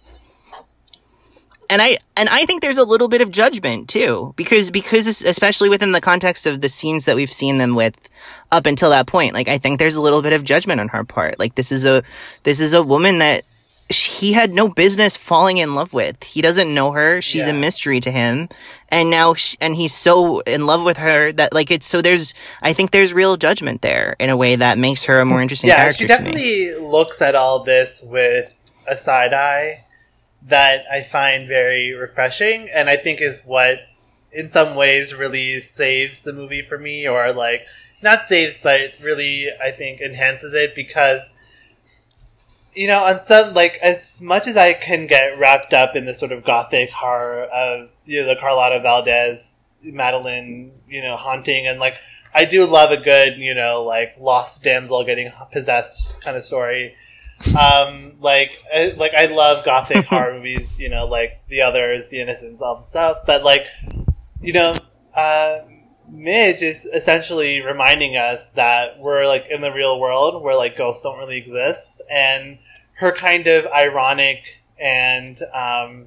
And I and I think there's a little bit of judgment too, because because especially within the context of the scenes that we've seen them with up until that point, like I think there's a little bit of judgment on her part. Like this is a this is a woman that he had no business falling in love with. He doesn't know her. She's Yeah. a mystery to him. And now, sh- and he's so in love with her that like it's, so there's, I think there's real judgment there in a way that makes her a more interesting Yeah, character she to me. definitely looks at all this with a side eye that I find very refreshing, and I think is what, in some ways, really saves the movie for me, or like, not saves, but really, I think, enhances it, because, you know, on some, like, as much as I can get wrapped up in the sort of gothic horror of, you know, the Carlotta Valdez, Madeline, you know, haunting, and, like, I do love a good, you know, like, lost damsel getting possessed kind of story. Um, like, I, like, I love gothic horror movies, you know, like The Others, The Innocents, all the stuff, but, like, you know, uh, Midge is essentially reminding us that we're, like, in the real world where, like, ghosts don't really exist, and her kind of ironic and, um,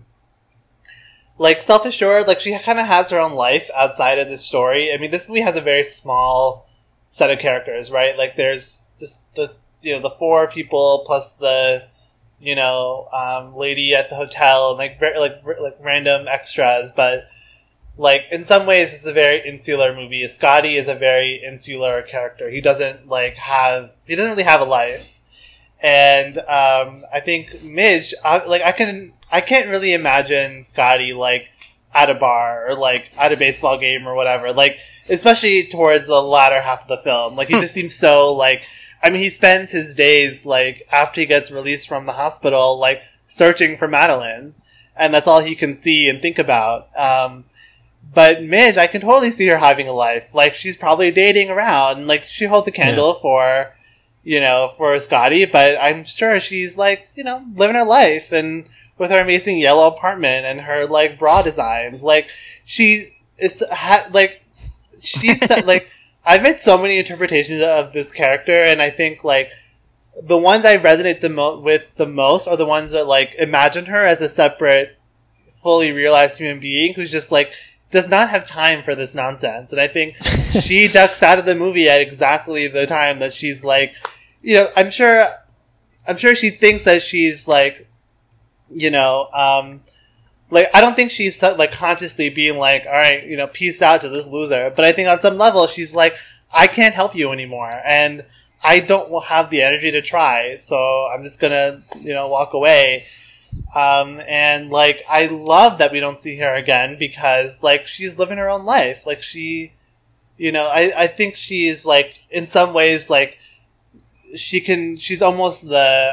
like, self-assured, like, she kind of has her own life outside of this story. I mean, this movie has a very small set of characters, right? Like, there's just the, you know, the four people plus the, you know, um, lady at the hotel and, like, very, like, like, random extras, but, like, in some ways, it's a very insular movie. Scotty is a very insular character. He doesn't, like, have, he doesn't really have a life. And, um, I think Midge, I, like, I can, I can't really imagine Scotty, like, at a bar or, like, at a baseball game or whatever. Like, especially towards the latter half of the film. Like, he just seems so, like, I mean, he spends his days, like, after he gets released from the hospital, like, searching for Madeline. And that's all he can see and think about. Um, but Midge, I can totally see her having a life. Like, she's probably dating around. Like, she holds a candle yeah. for, you know, for Scotty, but I'm sure she's, like, you know, living her life and with her amazing yellow apartment and her, like, bra designs. Like, she is, ha- like, she's, like, I've read so many interpretations of this character, and I think, like, the ones I resonate the mo- with the most are the ones that, like, imagine her as a separate, fully realized human being who's just, like, does not have time for this nonsense. And I think she ducks out of the movie at exactly the time that she's, like, you know, I'm sure, I'm sure she thinks that she's, like, you know, um, like, I don't think she's, like, consciously being like, all right, you know, peace out to this loser. But I think on some level, she's like, I can't help you anymore. And I don't have the energy to try. So I'm just gonna, you know, walk away. Um, and, like, I love that we don't see her again because, like, she's living her own life. Like, she, you know, I, I think she's, like, in some ways, like, she can, she's almost the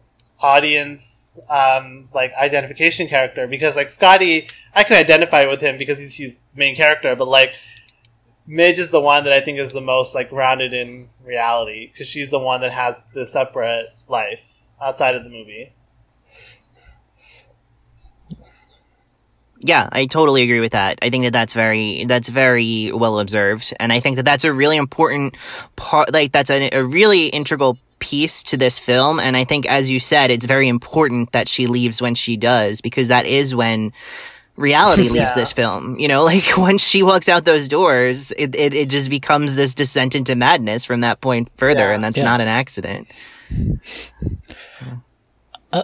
audience, um, like, identification character because, like, Scotty, I can identify with him because he's, he's the main character, but, like, Midge is the one that I think is the most, like, grounded in reality because she's the one that has the separate life outside of the movie. Yeah, I totally agree with that. I think that that's very, that's very well observed. And I think that that's a really important part, like, that's a, a really integral piece to this film. And I think, as you said, it's very important that she leaves when she does, because that is when reality leaves Yeah. this film. You know, like once she walks out those doors, it, it, it just becomes this descent into madness from that point further. Yeah. And that's Yeah. not an accident. Uh,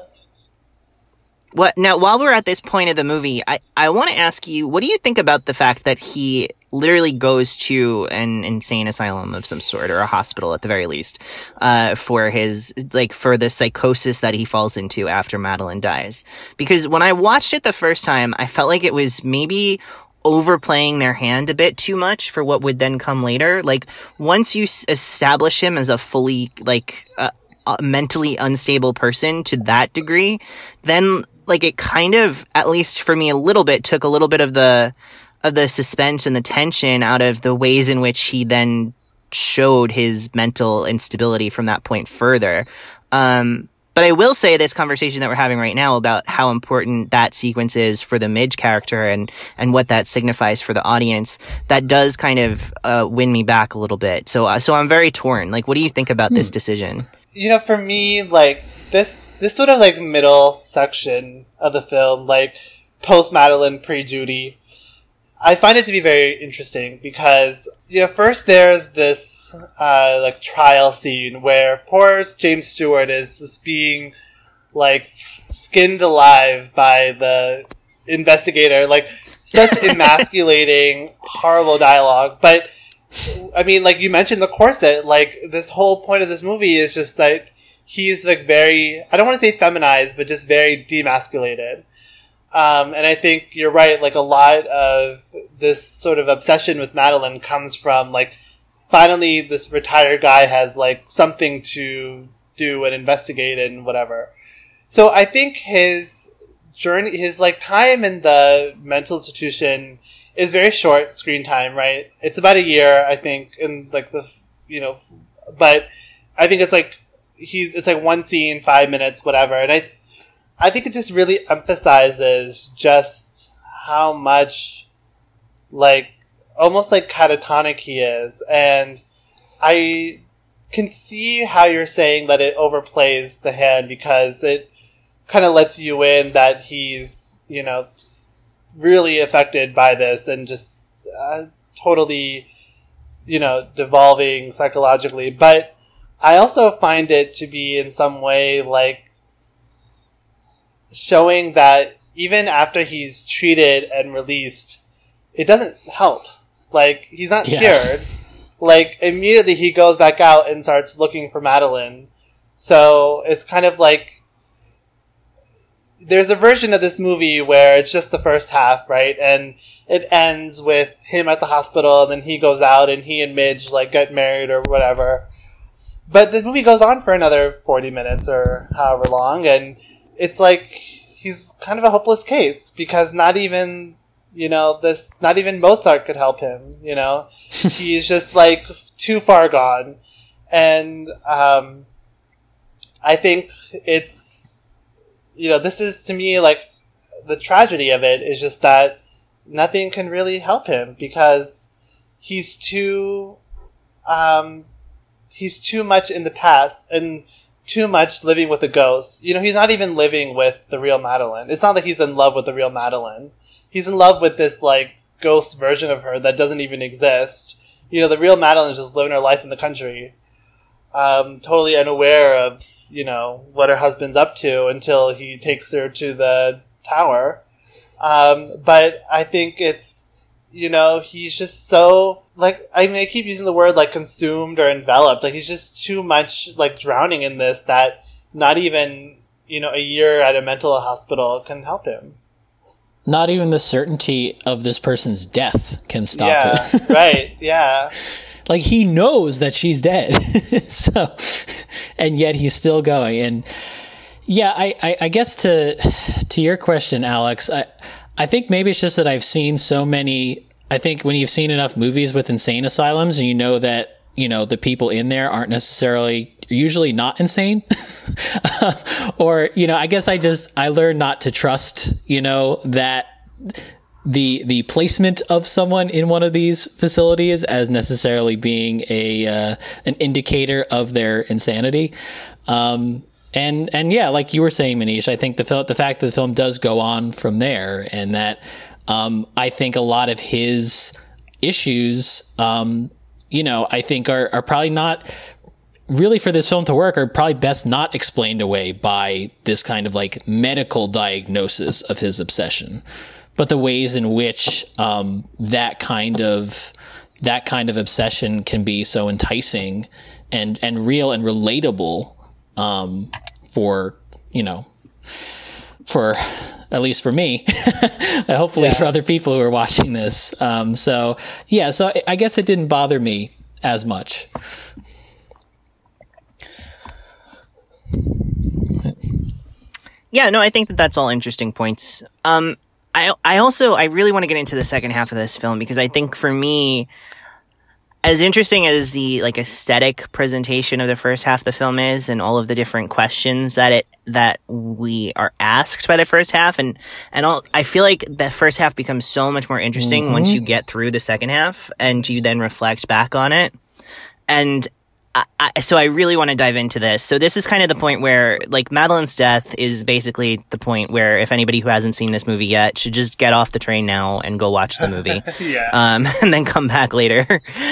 What now, while we're at this point of the movie, I, I want to ask you, what do you think about the fact that he literally goes to an insane asylum of some sort, or a hospital at the very least, uh, for his, like, for the psychosis that he falls into after Madeline dies? Because when I watched it the first time, I felt like it was maybe overplaying their hand a bit too much for what would then come later. Like, once you s- establish him as a fully, like, uh, a mentally unstable person to that degree, then, like, it kind of, at least for me a little bit, took a little bit of the of the suspense and the tension out of the ways in which he then showed his mental instability from that point further. Um, but I will say, this conversation that we're having right now about how important that sequence is for the Midge character and, and what that signifies for the audience, that does kind of uh, win me back a little bit. So, uh, so I'm very torn. Like, what do you think about Hmm. this decision? You know, for me, like, this, this sort of, like, middle section of the film, like, post-Madeline, pre-Judy, I find it to be very interesting because, you know, first there's this, uh, like, trial scene where poor James Stewart is just being, like, skinned alive by the investigator. Like, such emasculating, horrible dialogue. But, I mean, like, you mentioned the corset. Like, this whole point of this movie is just, like, he's, like, very, I don't want to say feminized, but just very demasculated. Um, and I think you're right, like, a lot of this sort of obsession with Madeline comes from, like, finally this retired guy has, like, something to do and investigate and whatever. So I think his journey, his, like, time in the mental institution is very short screen time, right? It's about a year, I think, in, like, the, you know, but I think it's, like, he's, it's, like, one scene, five minutes, whatever. And I, I think it just really emphasizes just how much, like, almost like catatonic he is. And I can see how you're saying that it overplays the hand, because it kind of lets you in that he's, you know, really affected by this and just uh, totally, you know, devolving psychologically. But I also find it to be in some way, like, showing that even after he's treated and released, it doesn't help. Like, he's not Yeah. cured. Like, immediately he goes back out and starts looking for Madeline. So it's kind of like, there's a version of this movie where it's just the first half, right? And it ends with him at the hospital, and then he goes out and he and Midge, like, get married or whatever. But the movie goes on for another forty minutes or however long, and it's like he's kind of a hopeless case, because not even, you know, this, not even Mozart could help him, you know? He's just, like, too far gone. And um, I think it's, you know, this is, to me, like, the tragedy of it is just that nothing can really help him, because he's too, um, he's too much in the past, and too much living with a ghost. You know, he's not even living with the real Madeline. It's not like he's in love with the real Madeline. He's in love with this, like, ghost version of her that doesn't even exist. You know, the real Madeline is just living her life in the country, um, totally unaware of, you know, what her husband's up to until he takes her to the tower. Um, but I think it's, you know, he's just so, like, I mean, I keep using the word, like, consumed or enveloped. Like, he's just too much, like, drowning in this that not even, you know, a year at a mental hospital can help him. Not even the certainty of this person's death can stop Yeah, it. right, yeah. Like, he knows that she's dead. So, and yet he's still going. And yeah, I, I, I guess to to your question, Alex, I, I think maybe it's just that I've seen so many, I think when you've seen enough movies with insane asylums and you know that, you know, the people in there aren't necessarily, usually not insane. Or, you know, I guess I just, I learned not to trust, you know, that the the placement of someone in one of these facilities as necessarily being a uh, an indicator of their insanity. Um, and and yeah, like you were saying, Manish, I think the fil- the fact that the film does go on from there, and that um, I think a lot of his issues, um, you know, I think are are probably not really, for this film to work, are probably best not explained away by this kind of like medical diagnosis of his obsession. But the ways in which um, that kind of that kind of obsession can be so enticing and and real and relatable um, for you know for at least for me, hopefully yeah. for other people who are watching this. Um, so yeah, so I guess it didn't bother me as much. Yeah, no, I think that that's all interesting points. Um, I I also, I really want to get into the second half of this film because I think for me, as interesting as the like aesthetic presentation of the first half of the film is and all of the different questions that it that we are asked by the first half, and and all, I feel like the first half becomes so much more interesting mm-hmm. once you get through the second half and you then reflect back on it. And I, I, so I really want to dive into this. So this is kind of the point where, like, Madeleine's death is basically the point where if anybody who hasn't seen this movie yet should just get off the train now and go watch the movie. yeah. Um, and then come back later.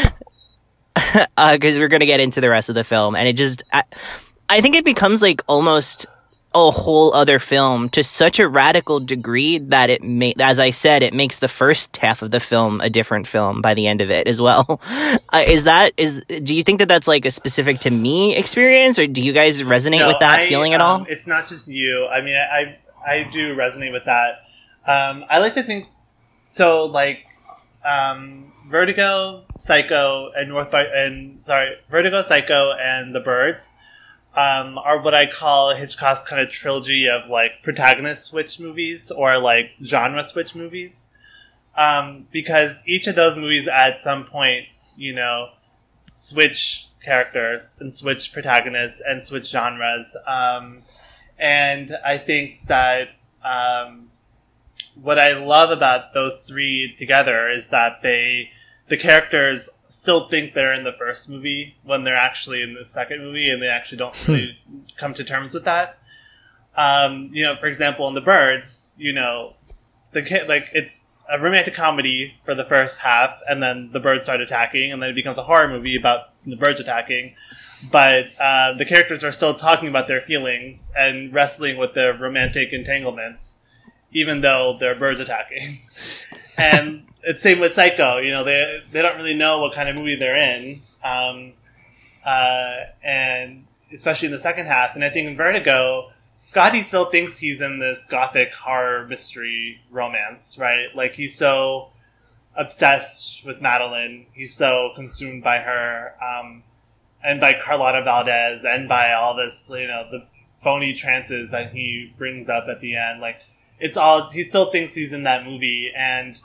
uh, cause we're going to get into the rest of the film. And it just, I, I think it becomes like almost a whole other film to such a radical degree that it may, as I said, it makes the first half of the film a different film by the end of it as well. Uh, is that, is, do you think that that's like a specific to me experience, or do you guys resonate no, with that I, feeling at um, all? It's not just you. I mean, I, I, I do resonate with that. Um, I like to think, so like, um, Vertigo, Psycho, and North by, and sorry, Vertigo, Psycho, and The Birds, Um, are what I call Hitchcock's kind of trilogy of like protagonist switch movies or like genre switch movies. Um, because each of those movies at some point, you know, switch characters and switch protagonists and switch genres. Um, and I think that, um, what I love about those three together is that they, the characters still think they're in the first movie when they're actually in the second movie, and they actually don't really come to terms with that. Um, you know, for example, in The Birds, you know, the kid, like, it's a romantic comedy for the first half, and then the birds start attacking, and then it becomes a horror movie about the birds attacking. But uh, the characters are still talking about their feelings and wrestling with their romantic entanglements, even though they're birds attacking. And it's same with Psycho. You know, they they don't really know what kind of movie they're in, um, uh, and especially in the second half. And I think in Vertigo, Scotty still thinks he's in this gothic horror mystery romance, right? Like, he's so obsessed with Madeleine, he's so consumed by her, um, and by Carlotta Valdez, and by all this, you know, the phony trances that he brings up at the end. Like, it's all, he still thinks he's in that movie, and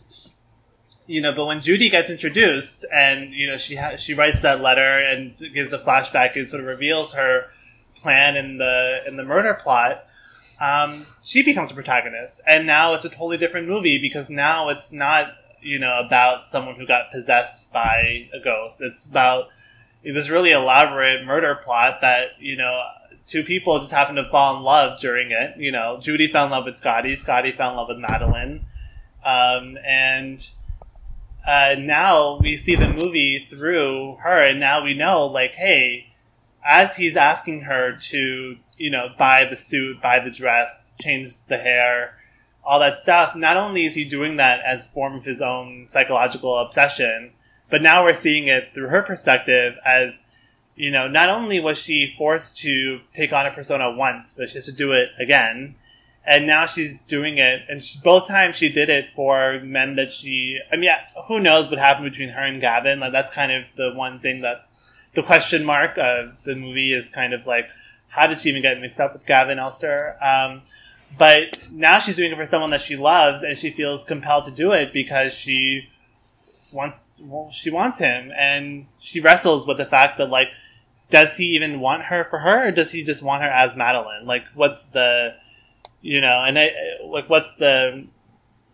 you know, but when Judy gets introduced and, you know, she ha- she writes that letter and gives a flashback and sort of reveals her plan in the in the murder plot, um, she becomes a protagonist. And now it's a totally different movie because now it's not, you know, about someone who got possessed by a ghost. It's about this really elaborate murder plot that, you know, two people just happen to fall in love during it. You know, Judy fell in love with Scotty. Scotty fell in love with Madeleine. Um, and... Uh, now we see the movie through her, and now we know, like, hey, as he's asking her to, you know, buy the suit, buy the dress, change the hair, all that stuff, not only is he doing that as a form of his own psychological obsession, but now we're seeing it through her perspective as, you know, not only was she forced to take on a persona once, but she has to do it again. And now she's doing it, and she, both times she did it for men that she... I mean, yeah, who knows what happened between her and Gavin? Like, that's kind of the one thing that... The question mark of the movie is kind of like, how did she even get mixed up with Gavin Elster? Um, but now she's doing it for someone that she loves, and she feels compelled to do it because she wants... Well, she wants him, and she wrestles with the fact that, like, does he even want her for her, or does he just want her as Madeleine? Like, what's the... You know, and I, like, what's the,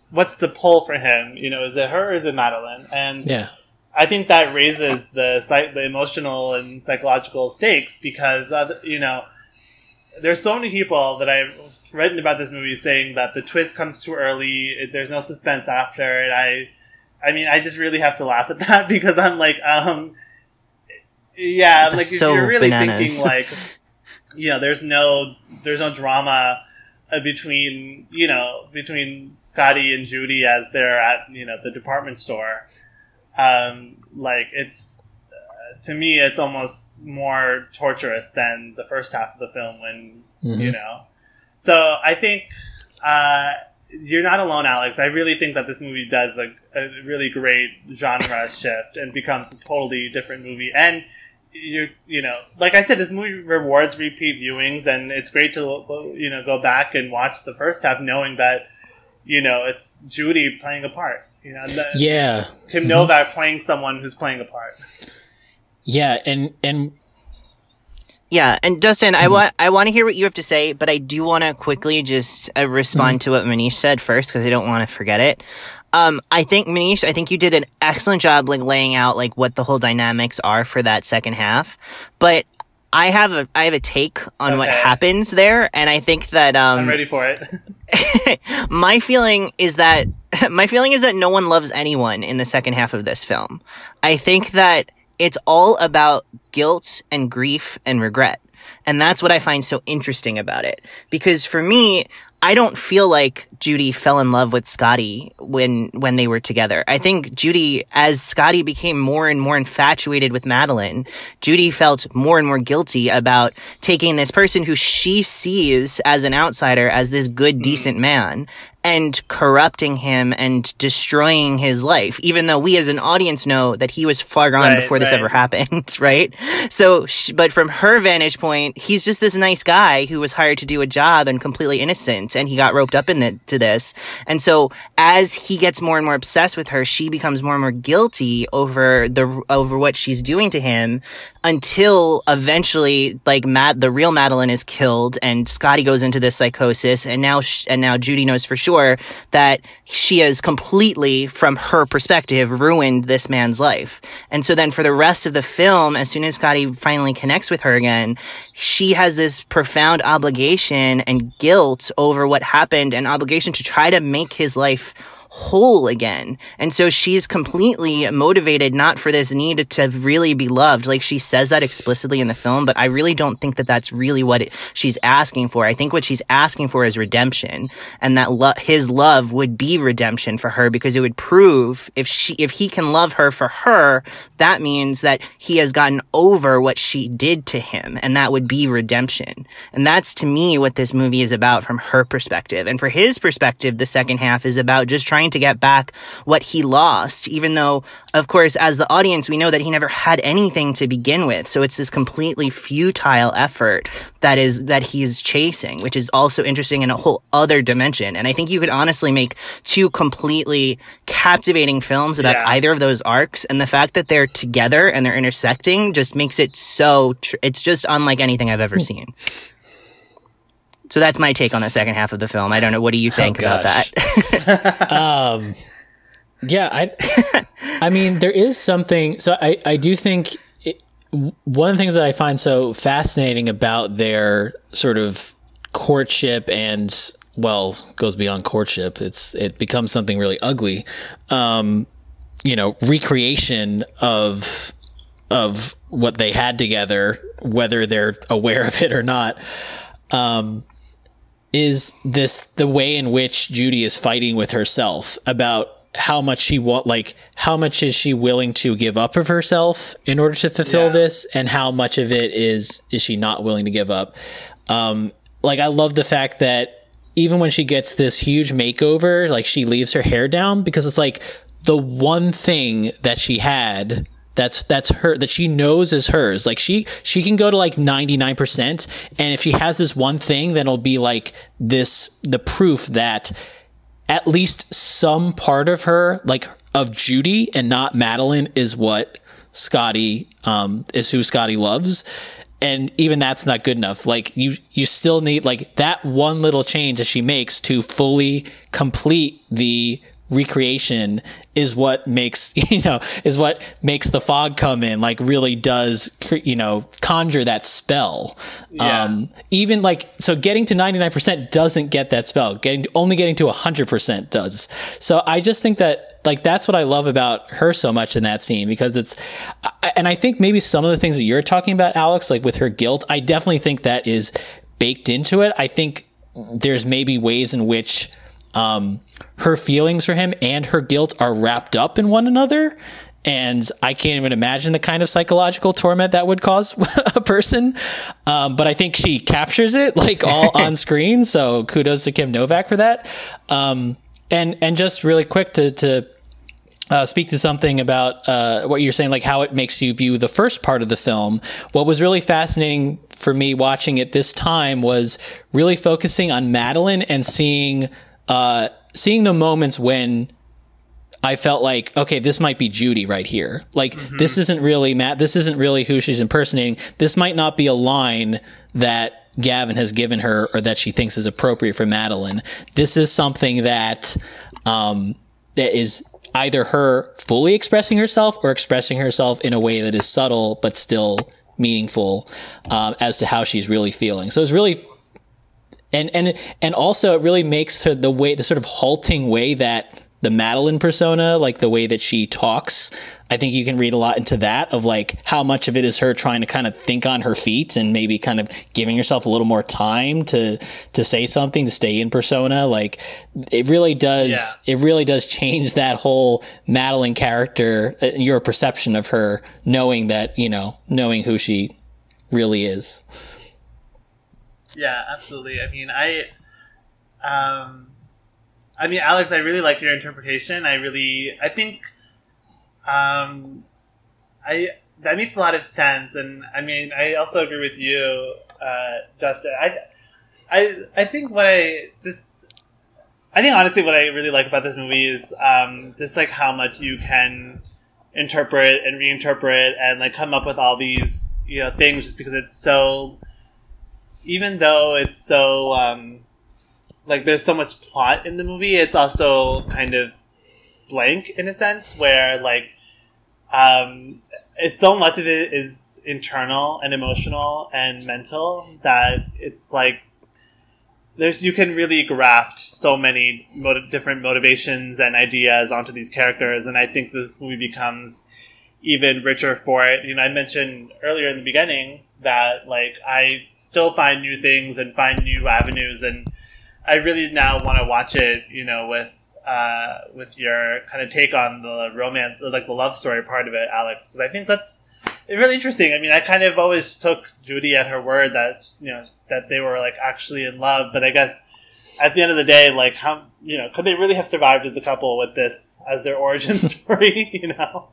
what's the pull for him? You know, is it her or is it Madeline? And Yeah. I think that raises the psych- the emotional and psychological stakes because, uh, you know, there's so many people that I've written about this movie saying that the twist comes too early, it, there's no suspense after, and I, I mean, I just really have to laugh at that because I'm like, um, yeah, That's like if so you're really bananas. thinking like, you know, there's no, there's no drama uh, between, you know, between Scotty and Judy as they're at, you know, the department store. Um, like it's, uh, to me, it's almost more torturous than the first half of the film when, Mm-hmm. you know. So I think, uh, you're not alone, Alex. I really think that this movie does a, a really great genre shift and becomes a totally different movie. And you, you know, like I said, this movie rewards repeat viewings, and it's great to, you know, go back and watch the first half knowing that, you know, it's Judy playing a part. You know, the, Yeah. Kim Novak playing someone who's playing a part. Yeah, and and Yeah, and Dustin, I want I want to hear what you have to say, but I do want to quickly just uh, respond to what Manish said first because I don't want to forget it. Um, I think Manish, I think you did an excellent job like laying out like what the whole dynamics are for that second half, but I have a I have a take on what Okay. happens there, and I think that um, I'm ready for it. my feeling is that my feeling is that no one loves anyone in the second half of this film. I think that it's all about guilt and grief and regret. And that's what I find so interesting about it. Because for me, I don't feel like Judy fell in love with Scotty when when they were together. I think Judy, as Scotty became more and more infatuated with Madeline, Judy felt more and more guilty about taking this person who she sees as an outsider, as this good, decent man, and corrupting him and destroying his life, even though we as an audience know that he was far gone Right, before this right. ever happened, right? So, sh- but from her vantage point, he's just this nice guy who was hired to do a job and completely innocent, and he got roped up into this. And so, as he gets more and more obsessed with her, she becomes more and more guilty over the over what she's doing to him, until eventually, like, Matt, the real Madeline is killed, and Scotty goes into this psychosis, and now sh- and now Judy knows for sure that she has completely, from her perspective, ruined this man's life. And so then for the rest of the film, as soon as Scotty finally connects with her again, she has this profound obligation and guilt over what happened, and obligation to try to make his life whole again. And so she's completely motivated not for this need to really be loved. Like, she says that explicitly in the film, but I really don't think that that's really what it, she's asking for. I think what she's asking for is redemption, and that lo- his love would be redemption for her, because it would prove if she if he can love her for her, that means that he has gotten over what she did to him, and that would be redemption. And that's, to me, what this movie is about from her perspective. And for his perspective, the second half is about just trying to get back what he lost, even though, of course, as the audience, we know that he never had anything to begin with. So it's this completely futile effort that is that he's chasing, which is also interesting in a whole other dimension. And I think you could honestly make two completely captivating films about Yeah. either of those arcs, and the fact that they're together and they're intersecting just makes it so tr- it's just unlike anything I've ever seen. So that's my take on the second half of the film. I don't know. What do you think about gosh. that? um, yeah, I, I mean, there is something. So I, I do think it, one of the things that I find so fascinating about their sort of courtship and, well, goes beyond courtship. It's it becomes something really ugly. Um, you know, recreation of of what they had together, whether they're aware of it or not. Um, is this the way in which Judy is fighting with herself about how much she want, like how much is she willing to give up of herself in order to fulfill Yeah. this, and how much of it is is she not willing to give up? Um, like I love the fact that even when she gets this huge makeover, like she leaves her hair down, because it's like the one thing that she had that's that's her, that she knows is hers. Like she she can go to like ninety-nine percent, and if she has this one thing, then it'll be like this the proof that at least some part of her, like of Judy and not Madeline, is what Scotty um is who Scotty loves. and even that's not good enough. Like you, you still need like that one little change that she makes to fully complete the recreation is what makes, you know, is what makes the fog come in, like really does, you know, conjure that spell. Yeah. Um, even like, so getting to ninety-nine percent doesn't get that spell. Getting, only getting to one hundred percent does. So I just think that, like, that's what I love about her so much in that scene, because it's, and I think maybe some of the things that you're talking about, Alex, like with her guilt, I definitely think that is baked into it. I think there's maybe ways in which, um, her feelings for him and her guilt are wrapped up in one another. And I can't even imagine the kind of psychological torment that would cause a person. Um, but I think she captures it like all on screen. So kudos to Kim Novak for that. Um, and, and just really quick to, to, uh, speak to something about, uh, what you're saying, like how it makes you view the first part of the film. What was really fascinating for me watching it this time was really focusing on Madeline and seeing, uh, seeing the moments when I felt like, okay, this might be Judy right here. Like, mm-hmm. this isn't really Matt. This isn't really who she's impersonating. This might not be a line that Gavin has given her or that she thinks is appropriate for Madeline. This is something that, um, that is either her fully expressing herself or expressing herself in a way that is subtle, but still meaningful, um, as to how she's really feeling. So it's really, And and and also it really makes her the way, the sort of halting way that the Madeline persona, like the way that she talks, I think you can read a lot into that, of like how much of it is her trying to kind of think on her feet and maybe kind of giving herself a little more time to to say something, to stay in persona. Like it really does, yeah. it really does change that whole Madeline character, uh, your perception of her, knowing that, you know, knowing who she really is. Yeah, absolutely. I mean, I, um, I mean, Alex, I really like your interpretation. I really, I think, um, I that makes a lot of sense, and I mean, I also agree with you, uh, Justin. I, I, I think what I just, I think honestly, what I really like about this movie is, um, just like how much you can interpret and reinterpret and like come up with all these, you know, things just because it's so. Even though it's so, um, like, there's so much plot in the movie, it's also kind of blank in a sense where, like, um, it's so much of it is internal and emotional and mental that it's like, there's, you can really graft so many motiv- different motivations and ideas onto these characters, and I think this movie becomes even richer for it. You know, I mentioned earlier in the beginning that, like, I still find new things and find new avenues, and I really now want to watch it, you know, with uh, with your kind of take on the romance, like the love story part of it, Alex, because I think that's really interesting. I mean, I kind of always took Judy at her word that, you know, that they were, like, actually in love, but I guess at the end of the day, like, how, you know, could they really have survived as a couple with this as their origin story, you know?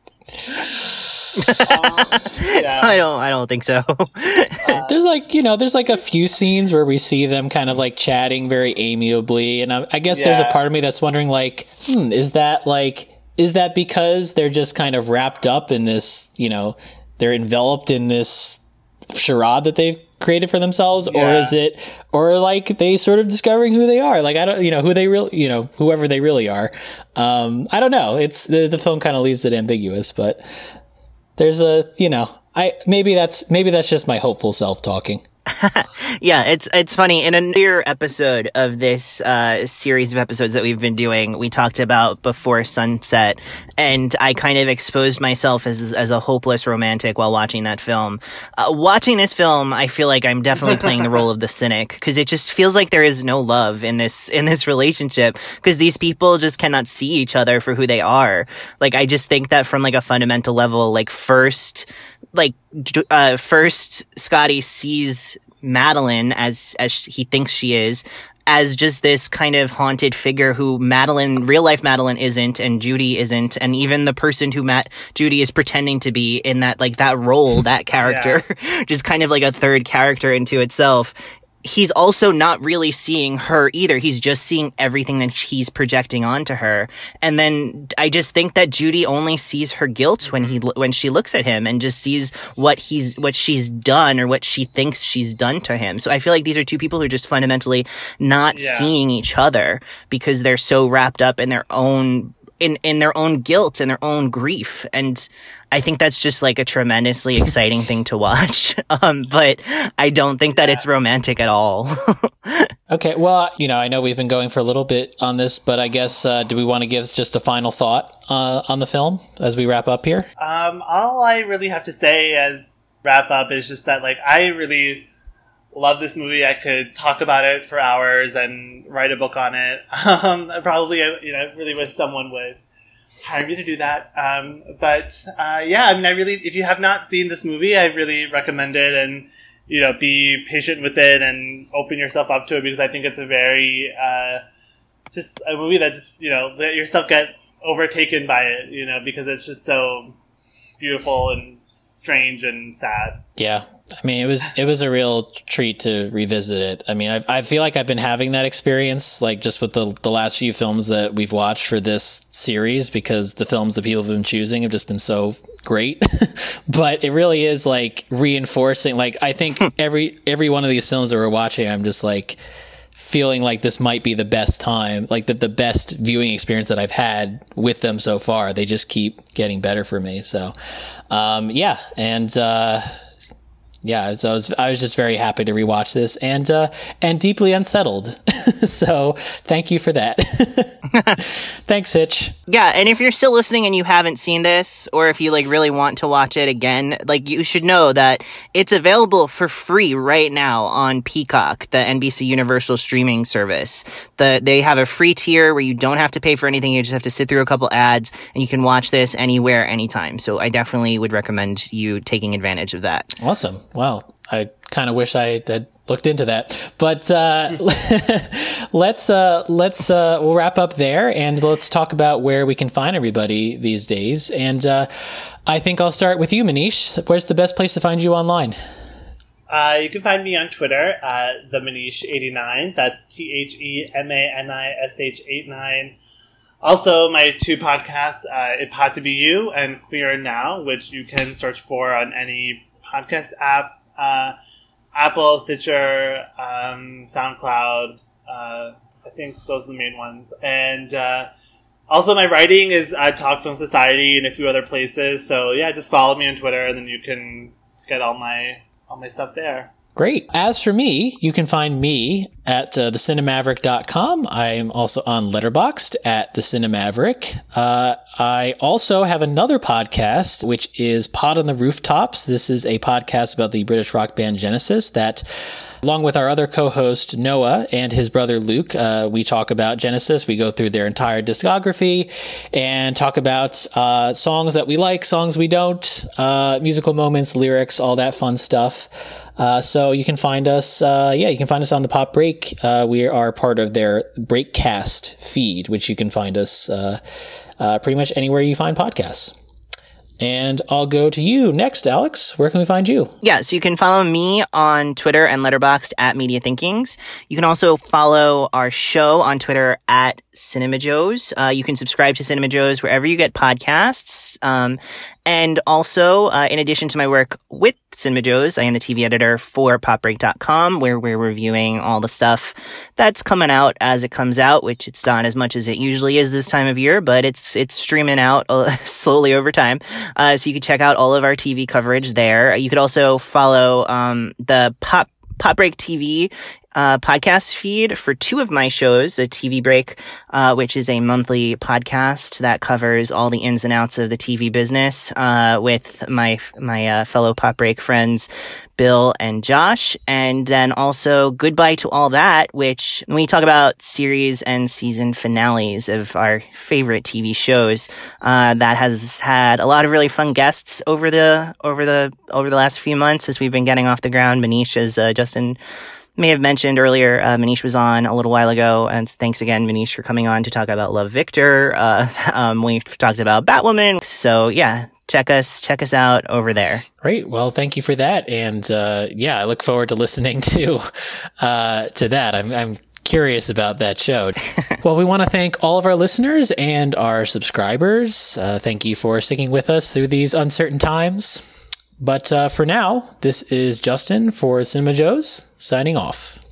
um, yeah. I don't. I don't think so. uh, there's like you know, there's like a few scenes where we see them kind of like chatting very amiably, and I, I guess yeah. there's a part of me that's wondering, like, hmm, is that like, is that because they're just kind of wrapped up in this, you know, they're enveloped in this charade that they've created for themselves, yeah. or is it, or like they sort of discovering who they are? Like I don't, you know, who they really, you know, whoever they really are. Um, I don't know. It's the the film kind of leaves it ambiguous, but. There's a, you know, I maybe that's maybe that's just my hopeful self talking. Yeah, it's it's funny. In an earlier episode of this uh, series of episodes that we've been doing, we talked about Before Sunset, and I kind of exposed myself as as a hopeless romantic while watching that film. Uh, watching this film, I feel like I'm definitely playing the role of the cynic, because it just feels like there is no love in this in this relationship, because these people just cannot see each other for who they are. Like, I just think that from like a fundamental level, like first, like uh, first Scotty sees Madeline as as he thinks she is, as just this kind of haunted figure who Madeline, real life Madeline isn't, and Judy isn't, and even the person who Matt Judy is pretending to be in that, like, that role, that character, yeah. just kind of like a third character into itself. he's also not really seeing her either. He's just seeing everything that he's projecting onto her. And then I just think that Judy only sees her guilt when he when she looks at him and just sees what he's what she's done or what she thinks she's done to him. So I feel like these are two people who are just fundamentally not yeah. seeing each other because they're so wrapped up in their own in in their own guilt and their own grief. And I think that's just like a tremendously exciting thing to watch. Um, but I don't think that yeah. it's romantic at all. Okay. Well, you know, I know we've been going for a little bit on this, but I guess, uh, do we want to give just a final thought uh, on the film as we wrap up here? Um, all I really have to say as wrap up is just that, like, I really love this movie. I could talk about it for hours and write a book on it. Um, I probably, you know, I really wish someone would hire me to do that. Um, but, uh, yeah, I mean, I really, if you have not seen this movie, I really recommend it, and, you know, be patient with it and open yourself up to it, because I think it's a very, uh, just a movie that just, you know, let yourself get overtaken by it, you know, because it's just so beautiful and strange and sad. Yeah. I mean, it was it was a real treat to revisit it. I mean, I, I feel like I've been having that experience, like, just with the the last few films that we've watched for this series, because the films that people have been choosing have just been so great. But it really is, like, reinforcing. Like, I think every every one of these films that we're watching, I'm just, like, feeling like this might be the best time, like the, the best viewing experience that I've had with them so far. They just keep getting better for me. So, um, yeah. And, uh, yeah, so I was, I was just very happy to rewatch this, and uh, and deeply unsettled. So thank you for that. Thanks, Hitch. Yeah, and if you're still listening and you haven't seen this, or if you like really want to watch it again, like, you should know that it's available for free right now on Peacock, the N B C Universal streaming service. The they have a free tier where you don't have to pay for anything. You just have to sit through a couple ads, and you can watch this anywhere, anytime. So I definitely would recommend you taking advantage of that. Awesome. Wow. I kind of wish I had looked into that, but uh, let's uh, let's uh, we'll wrap up there, and let's talk about where we can find everybody these days. And uh, I think I'll start with you, Manish. Where's the best place to find you online? Uh, you can find me on Twitter at the Manish eighty-nine. That's T H E M A N I S H eighty-nine. Also, my two podcasts, uh, It Pod to Be You and Queer Now, which you can search for on any podcast app, uh, Apple, Stitcher, um, SoundCloud. Uh, I think those are the main ones. And uh, also, my writing is at Talk Film Society and a few other places. So yeah, just follow me on Twitter, and then you can get all my all my stuff there. Great. As for me, you can find me at uh, the cinemaverick dot com. I'm also on Letterboxd at the Cinemaverick. Uh, I also have another podcast, which is Pod on the Rooftops. This is a podcast about the British rock band Genesis that, along with our other co-host, Noah, and his brother, Luke, uh, we talk about Genesis. We go through their entire discography and talk about uh, songs that we like, songs we don't, uh, musical moments, lyrics, all that fun stuff. Uh, so you can find us, uh, yeah, you can find us on the Pop Break. Uh, we are part of their Breakcast feed, which you can find us uh, uh, pretty much anywhere you find podcasts. And I'll go to you next, Alex. Where can we find you? Yeah, so you can follow me on Twitter and Letterboxd at Media Thinkings. You can also follow our show on Twitter at Cinema Joes. Uh, you can subscribe to Cinema Joes wherever you get podcasts. Um, and also, uh, in addition to my work with Cinema Joes, I am the T V editor for pop break dot com, where we're reviewing all the stuff that's coming out as it comes out, which it's not as much as it usually is this time of year, but it's it's streaming out uh, slowly over time. Uh, so you can check out all of our T V coverage there. You could also follow um, the Pop Pop Break T V uh, podcast feed for two of my shows, a T V Break, uh, which is a monthly podcast that covers all the ins and outs of the T V business, uh, with my, my, uh, fellow Pop Break friends, Bill and Josh. And then also Goodbye to All That, which when we talk about series and season finales of our favorite T V shows, uh, that has had a lot of really fun guests over the, over the, over the last few months as we've been getting off the ground. Manish, as, uh, Justin may have mentioned earlier, uh, Manish was on a little while ago, and thanks again, Manish, for coming on to talk about Love, Victor. Uh, um, we've talked about Batwoman. So yeah, check us check us out over there. Great. Well, thank you for that. And uh, yeah, I look forward to listening to uh, to that. I'm, I'm curious about that show. Well, we want to thank all of our listeners and our subscribers. Uh, thank you for sticking with us through these uncertain times. But uh, for now, this is Justin for Cinema Joes signing off.